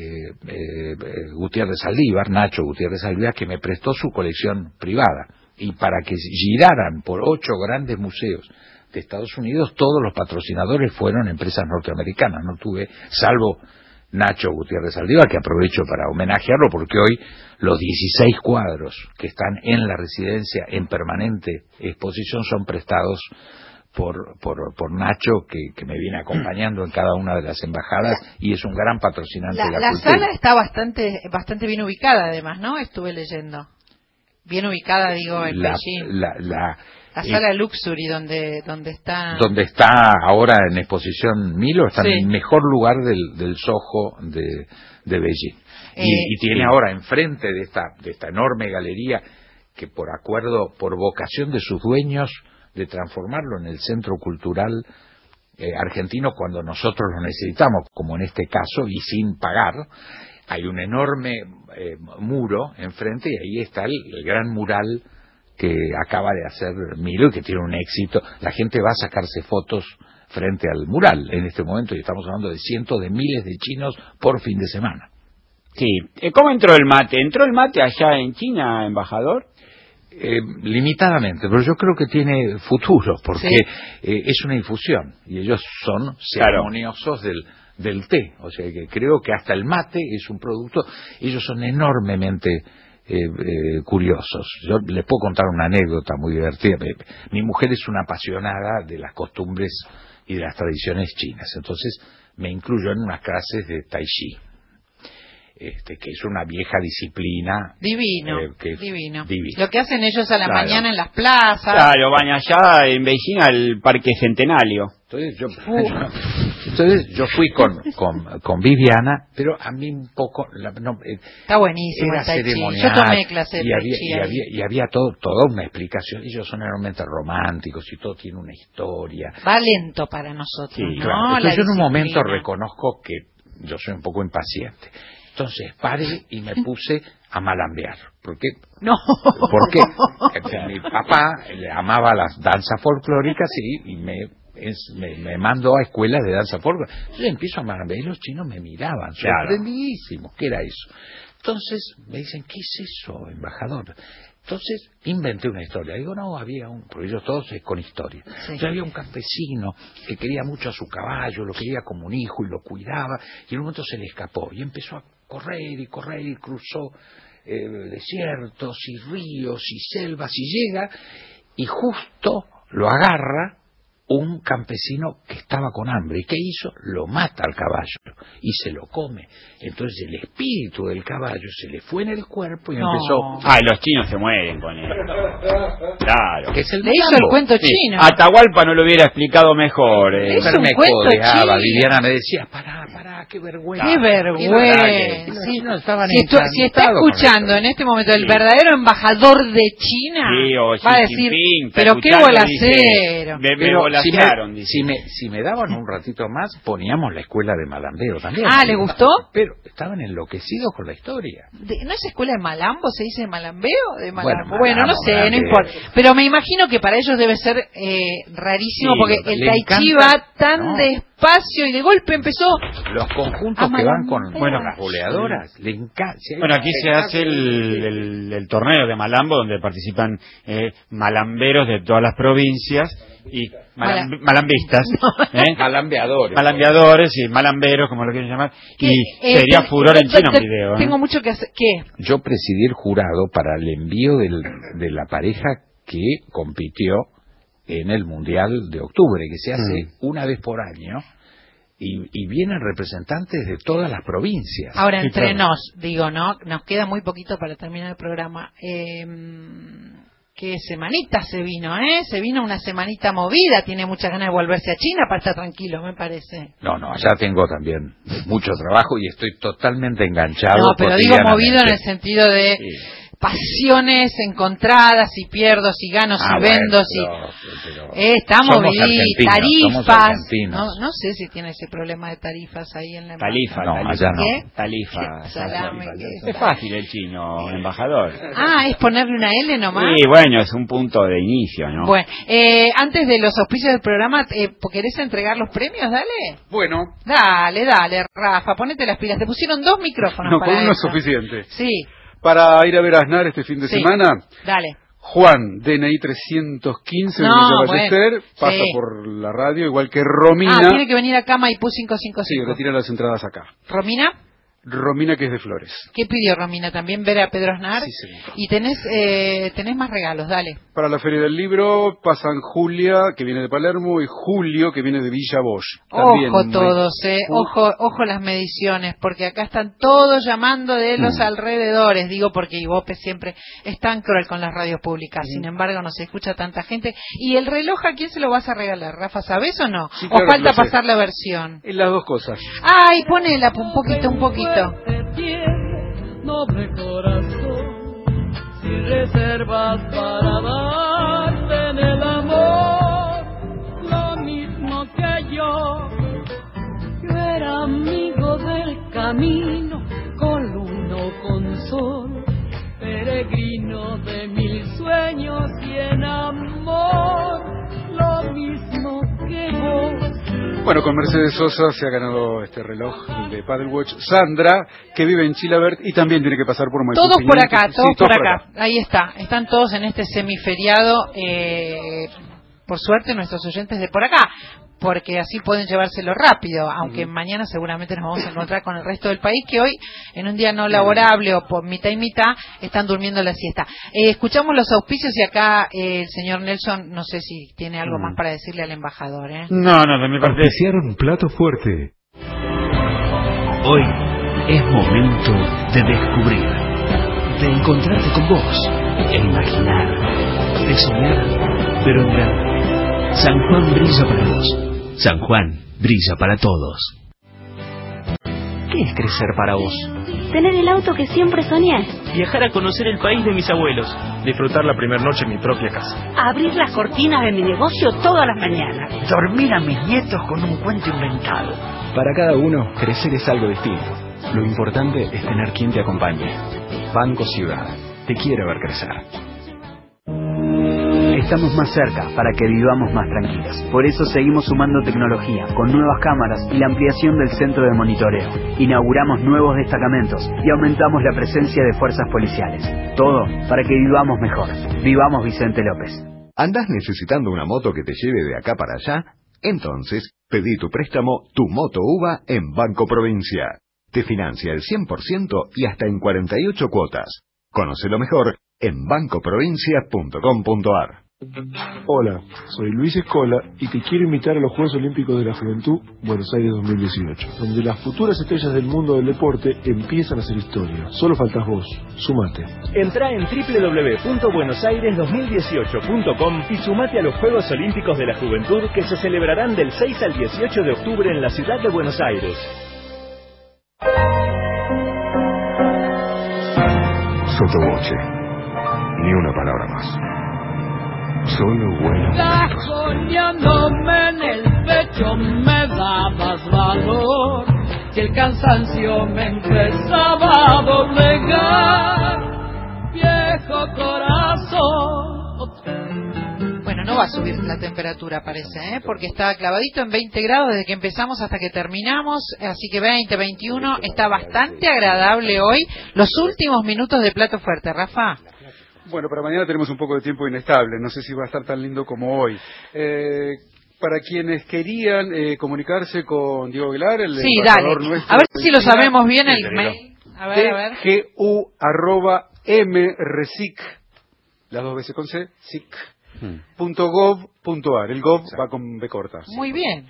Gutiérrez Saldívar, Nacho Gutiérrez Saldívar, que me prestó su colección privada. Y para que giraran por 8 grandes museos de Estados Unidos, todos los patrocinadores fueron empresas norteamericanas. No tuve, salvo Nacho Gutiérrez Saldívar, que aprovecho para homenajearlo, porque hoy los 16 cuadros que están en la residencia en permanente exposición son prestados por Nacho, que me viene acompañando en cada una de las embajadas y es un gran patrocinante de la cultura. La sala está bastante bien ubicada, además, ¿no? Estuve leyendo. Bien ubicada, digo, en Beijing. La sala Luxury, donde está ahora en exposición Milo, está en el mejor lugar del Soho de Beijing. Y tiene ahora enfrente de esta enorme galería, que por acuerdo, por vocación de sus dueños, de transformarlo en el centro cultural argentino cuando nosotros lo necesitamos, como en este caso, y sin pagar. Hay un enorme muro enfrente, y ahí está el gran mural que acaba de hacer Milo y que tiene un éxito. La gente va a sacarse fotos frente al mural en este momento, y estamos hablando de cientos de miles de chinos por fin de semana. Sí. ¿Cómo entró el mate? ¿Entró el mate allá en China, embajador? Limitadamente, pero yo creo que tiene futuro, porque es una infusión y ellos son ceremoniosos del té. O sea que creo que hasta el mate es un producto. Ellos son enormemente curiosos. Yo les puedo contar una anécdota muy divertida. Mi mujer es una apasionada de las costumbres y de las tradiciones chinas, entonces me incluyó en unas clases de Tai Chi. que es una vieja disciplina. Divino, que divino. divino. Lo que hacen ellos a la Claro. mañana en las plazas. Claro, van allá en Beijing al Parque Centenario. Entonces yo fui con Viviana, pero a mí un poco Está buenísimo era el tai chi. ceremonial, Yo tomé clase de y tai había, chi y ahí. había, y había toda una explicación. Ellos son enormemente románticos y todo tiene una historia. Va lento para nosotros, Sí, ¿no? claro. La Entonces yo en un momento disciplina. reconozco que yo soy un poco impaciente. Entonces paré y me puse a malambear. ¿Por qué? No. Porque mi papá le amaba las danzas folclóricas y me mandó a escuelas de danza folclórica. Yo empiezo a malambear y los chinos me miraban, Claro. sorprendidísimos. ¿Qué era eso? Entonces me dicen, ¿qué es eso, embajador? Entonces inventé una historia. Digo, no, porque ellos todos es con historia. Sí. Entonces había un campesino que quería mucho a su caballo, lo quería como un hijo y lo cuidaba, y en un momento se le escapó y empezó a correr y cruzó desiertos y ríos y selvas y llega y justo lo agarra un campesino que estaba con hambre. ¿Y qué hizo? Lo mata al caballo y se lo come. Entonces el espíritu del caballo se le fue en el cuerpo y empezó... Ay, los chinos se mueren con él. Claro. Que es el Le hizo malambo. el cuento Sí. chino. Atahualpa no lo hubiera explicado mejor. Le hizo Pero un me cuento codeaba, chino. Viviana me decía, pará, qué vergüenza. Qué vergüenza. Los chinos estaban Si está encantados con escuchando esto. en este momento el verdadero embajador de China, Sí, o va a Xi decir, Jinping, está pero qué escuchando, bolacero. dice, me Pero volasearon, dice. si me daban un ratito más, poníamos la escuela de malambeo también. Ah, ¿le gustó? Pero estaban enloquecidos con la historia. ¿No es escuela de malambo? ¿Se dice malambeo? De Bueno, malambo. Bueno, no sé, no malambeo. importa. Pero me imagino que para ellos debe ser rarísimo, Sí, porque el le tai chi encanta, va tan ¿no? despacio y de golpe empezó... Los conjuntos A que van con malambeo. las boleadoras, le encanta. Si hay Bueno, un aquí se hace el torneo de Malambo, donde participan malamberos de todas las provincias y malambistas, malambeadores y malamberos, como lo quieren llamar, y sería furor en China un video. Tengo mucho que hacer. ¿Qué? Yo presidí el jurado para el envío de la pareja que compitió en el Mundial de octubre, que se hace una vez por año, y vienen representantes de todas las provincias. Ahora, Sí, entre claro. nos, digo, ¿no? Nos queda muy poquito para terminar el programa. Qué semanita se vino, ¿eh? Se vino una semanita movida, tiene muchas ganas de volverse a China para estar tranquilo, me parece. No, allá tengo también mucho trabajo y estoy totalmente enganchado. No, pero digo movido en el cotidianamente. sentido de pasiones encontradas, y pierdo, si gano, si vendo, está somos movido, argentinos, somos tarifas. argentinos. No sé si tiene ese problema de tarifas ahí en la Tarifa, embajada. allá no. ¿Qué? Tarifa. Salame, ¿qué? Es fácil el chino, embajador. Ah, es ponerle una L nomás. Sí, bueno, es un punto de inicio, ¿no? Bueno, antes de los auspicios del programa, ¿querés entregar los premios? Dale. Bueno. Dale, Rafa, ponete las pilas. Te pusieron 2 micrófonos No, para con uno es eso. suficiente. Sí, Para ir a ver a Aznar este fin de Sí. semana, dale. Juan, DNI 315 de No, Villa Ballester, bueno, pasa sí. por la radio, igual que Romina. Ah, tiene que venir acá Maipú Sí, 555. retira las entradas acá. ¿Romina? Romina, que es de Flores. ¿Qué pidió Romina? ¿También ver a Pedro Aznar? Sí, señor. Y tenés más regalos, dale. Para la Feria del Libro pasan Julia, que viene de Palermo, y Julio, que viene de Villa Bosch. También Ojo muy- todos, ojo las mediciones, porque acá están todos llamando de los alrededores, digo porque Ibope siempre es tan cruel con las radios públicas, sin embargo no se escucha tanta gente. ¿Y el reloj a quién se lo vas a regalar, Rafa? ¿Sabés o no? Sí, ¿O claro, falta lo sé. pasar la versión? En las dos cosas. Ay, ponela un poquito. Noble corazón, sin reservas para darte en el amor, lo mismo que yo era amigo del camino, con luna o con sol, peregrino de 1000 sueños y en amor, lo mismo que vos. Bueno, con Mercedes Sosa se ha ganado este reloj de Paddle Watch. Sandra, que vive en Chilabert y también tiene que pasar por Maipú. Todos por acá, 500. todos Sí, por acá. Ahí está. Están todos en este semiferiado. Por suerte, nuestros oyentes de por acá, porque así pueden llevárselo rápido, aunque mañana seguramente nos vamos a encontrar con el resto del país, que hoy, en un día no laborable o por mitad y mitad, están durmiendo la siesta. Escuchamos los auspicios y acá el señor Nelson, no sé si tiene algo más para decirle al embajador. No, de mi parte. Auspiciaron Plato Fuerte. Hoy, Es momento de descubrir, de encontrarte con vos, de imaginar, de soñar, pero en grande. San Juan brilla para vos. San Juan brilla para todos. ¿Qué es crecer para vos? Tener el auto que siempre soñé. Viajar a conocer el país de mis abuelos. Disfrutar la primera noche en mi propia casa. Abrir las cortinas de mi negocio todas las mañanas. Dormir a mis nietos con un cuento inventado. Para cada uno, crecer es algo distinto. Lo importante es tener quien te acompañe. Banco Ciudad. Te quiere ver crecer. Estamos más cerca para que vivamos más tranquilos. Por eso seguimos sumando tecnología, con nuevas cámaras y la ampliación del centro de monitoreo. Inauguramos nuevos destacamentos y aumentamos la presencia de fuerzas policiales. Todo para que vivamos mejor. Vivamos Vicente López. ¿Andás necesitando una moto que te lleve de acá para allá? Entonces, pedí tu préstamo, tu moto UVA, en Banco Provincia. Te financia el 100% y hasta en 48 cuotas. Conócelo mejor en bancoprovincia.com.ar. Hola, soy Luis Escola y te quiero invitar a los Juegos Olímpicos de la Juventud Buenos Aires 2018, donde las futuras estrellas del mundo del deporte empiezan a hacer historia. Solo faltas vos, sumate. Entrá en www.buenosaires2018.com y sumate a los Juegos Olímpicos de la Juventud que se celebrarán del 6 al 18 de octubre en la ciudad de Buenos Aires. Sotoboche. Ni una palabra más. Solo buenos momentos. Soñándome en el pecho me dabas valor. Si el cansancio me empezaba a doblegar, viejo corazón. Bueno, no va a subir la temperatura, parece, porque está clavadito en 20 grados desde que empezamos hasta que terminamos, así que 20, 21, está bastante agradable hoy. Los últimos minutos de Plato Fuerte, Rafa. Bueno, para mañana tenemos un poco de tiempo inestable, no sé si va a estar tan lindo como hoy. Para quienes querían comunicarse con Diego Aguilar, el embajador nuestro... A ver si lo sabemos bien el mail. A ver. gu@mresic, las dos veces con C, .gov.ar. El gov va con B corta. Muy bien.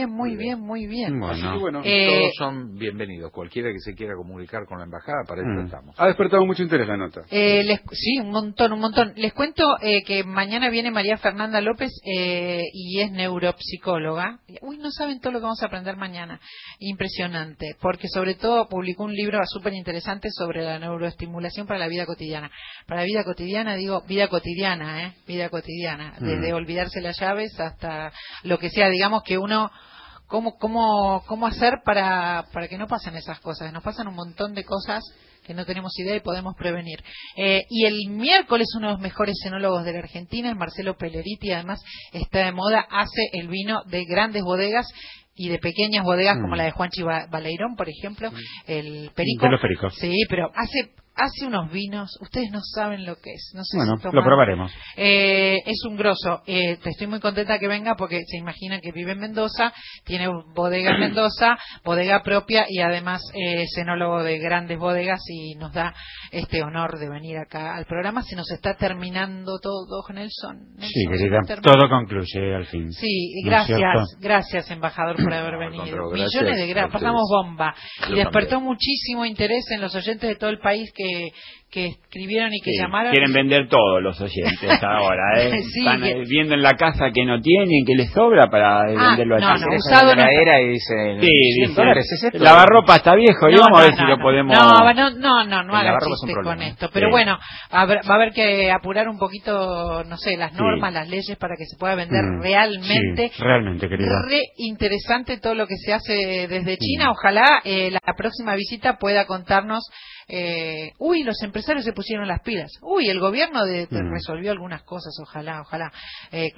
Bueno, todos son bienvenidos. Cualquiera que se quiera comunicar con la embajada, para eso estamos. Ha despertado mucho interés la nota. Sí, un montón. Les cuento que mañana viene María Fernanda López y es neuropsicóloga. Uy, no saben todo lo que vamos a aprender mañana. Impresionante, porque sobre todo publicó un libro súper interesante sobre la neuroestimulación para la vida cotidiana. Para la vida cotidiana, digo, vida cotidiana, desde olvidarse las llaves hasta lo que sea, digamos que uno cómo hacer para que no pasen esas cosas. Nos pasan un montón de cosas que no tenemos idea y podemos prevenir. Y el miércoles uno de los mejores cenólogos de la Argentina es Marcelo Pelleriti, además está de moda, hace el vino de grandes bodegas y de pequeñas bodegas como la de Juanchi Baleirón, por ejemplo, el Perico. De los Pericos. Sí, pero hace unos vinos, ustedes no saben lo que es. No sé bueno, si toman. Lo probaremos. Es un grosso. Estoy muy contenta que venga porque se imaginan que vive en Mendoza, tiene bodega en Mendoza, bodega propia y además cenólogo de grandes bodegas y nos da este honor de venir acá al programa. Se nos está terminando todo, Nelson. Sí, querida, todo concluye al fin. Sí, ¿No gracias embajador por haber venido. Millones de gracias, pasamos bomba. Y despertó muchísimo interés en los oyentes de todo el país que escribieron y que llamaron. Quieren vender todos los oyentes ahora, Sí, están viendo en la casa que no tienen, que les sobra para venderlo allá. Usado no. Y dice, $100 ¿es esto? Lavarropa está viejo, y vamos a ver si lo podemos. No haga chiste con esto. Pero bueno, va a haber que apurar un poquito, no sé, las normas, las leyes para que se pueda vender realmente. Sí, realmente, querida. Re interesante todo lo que se hace desde China. Ojalá la próxima visita pueda contarnos. Los empresarios se pusieron las pilas. El gobierno resolvió algunas cosas. Ojalá.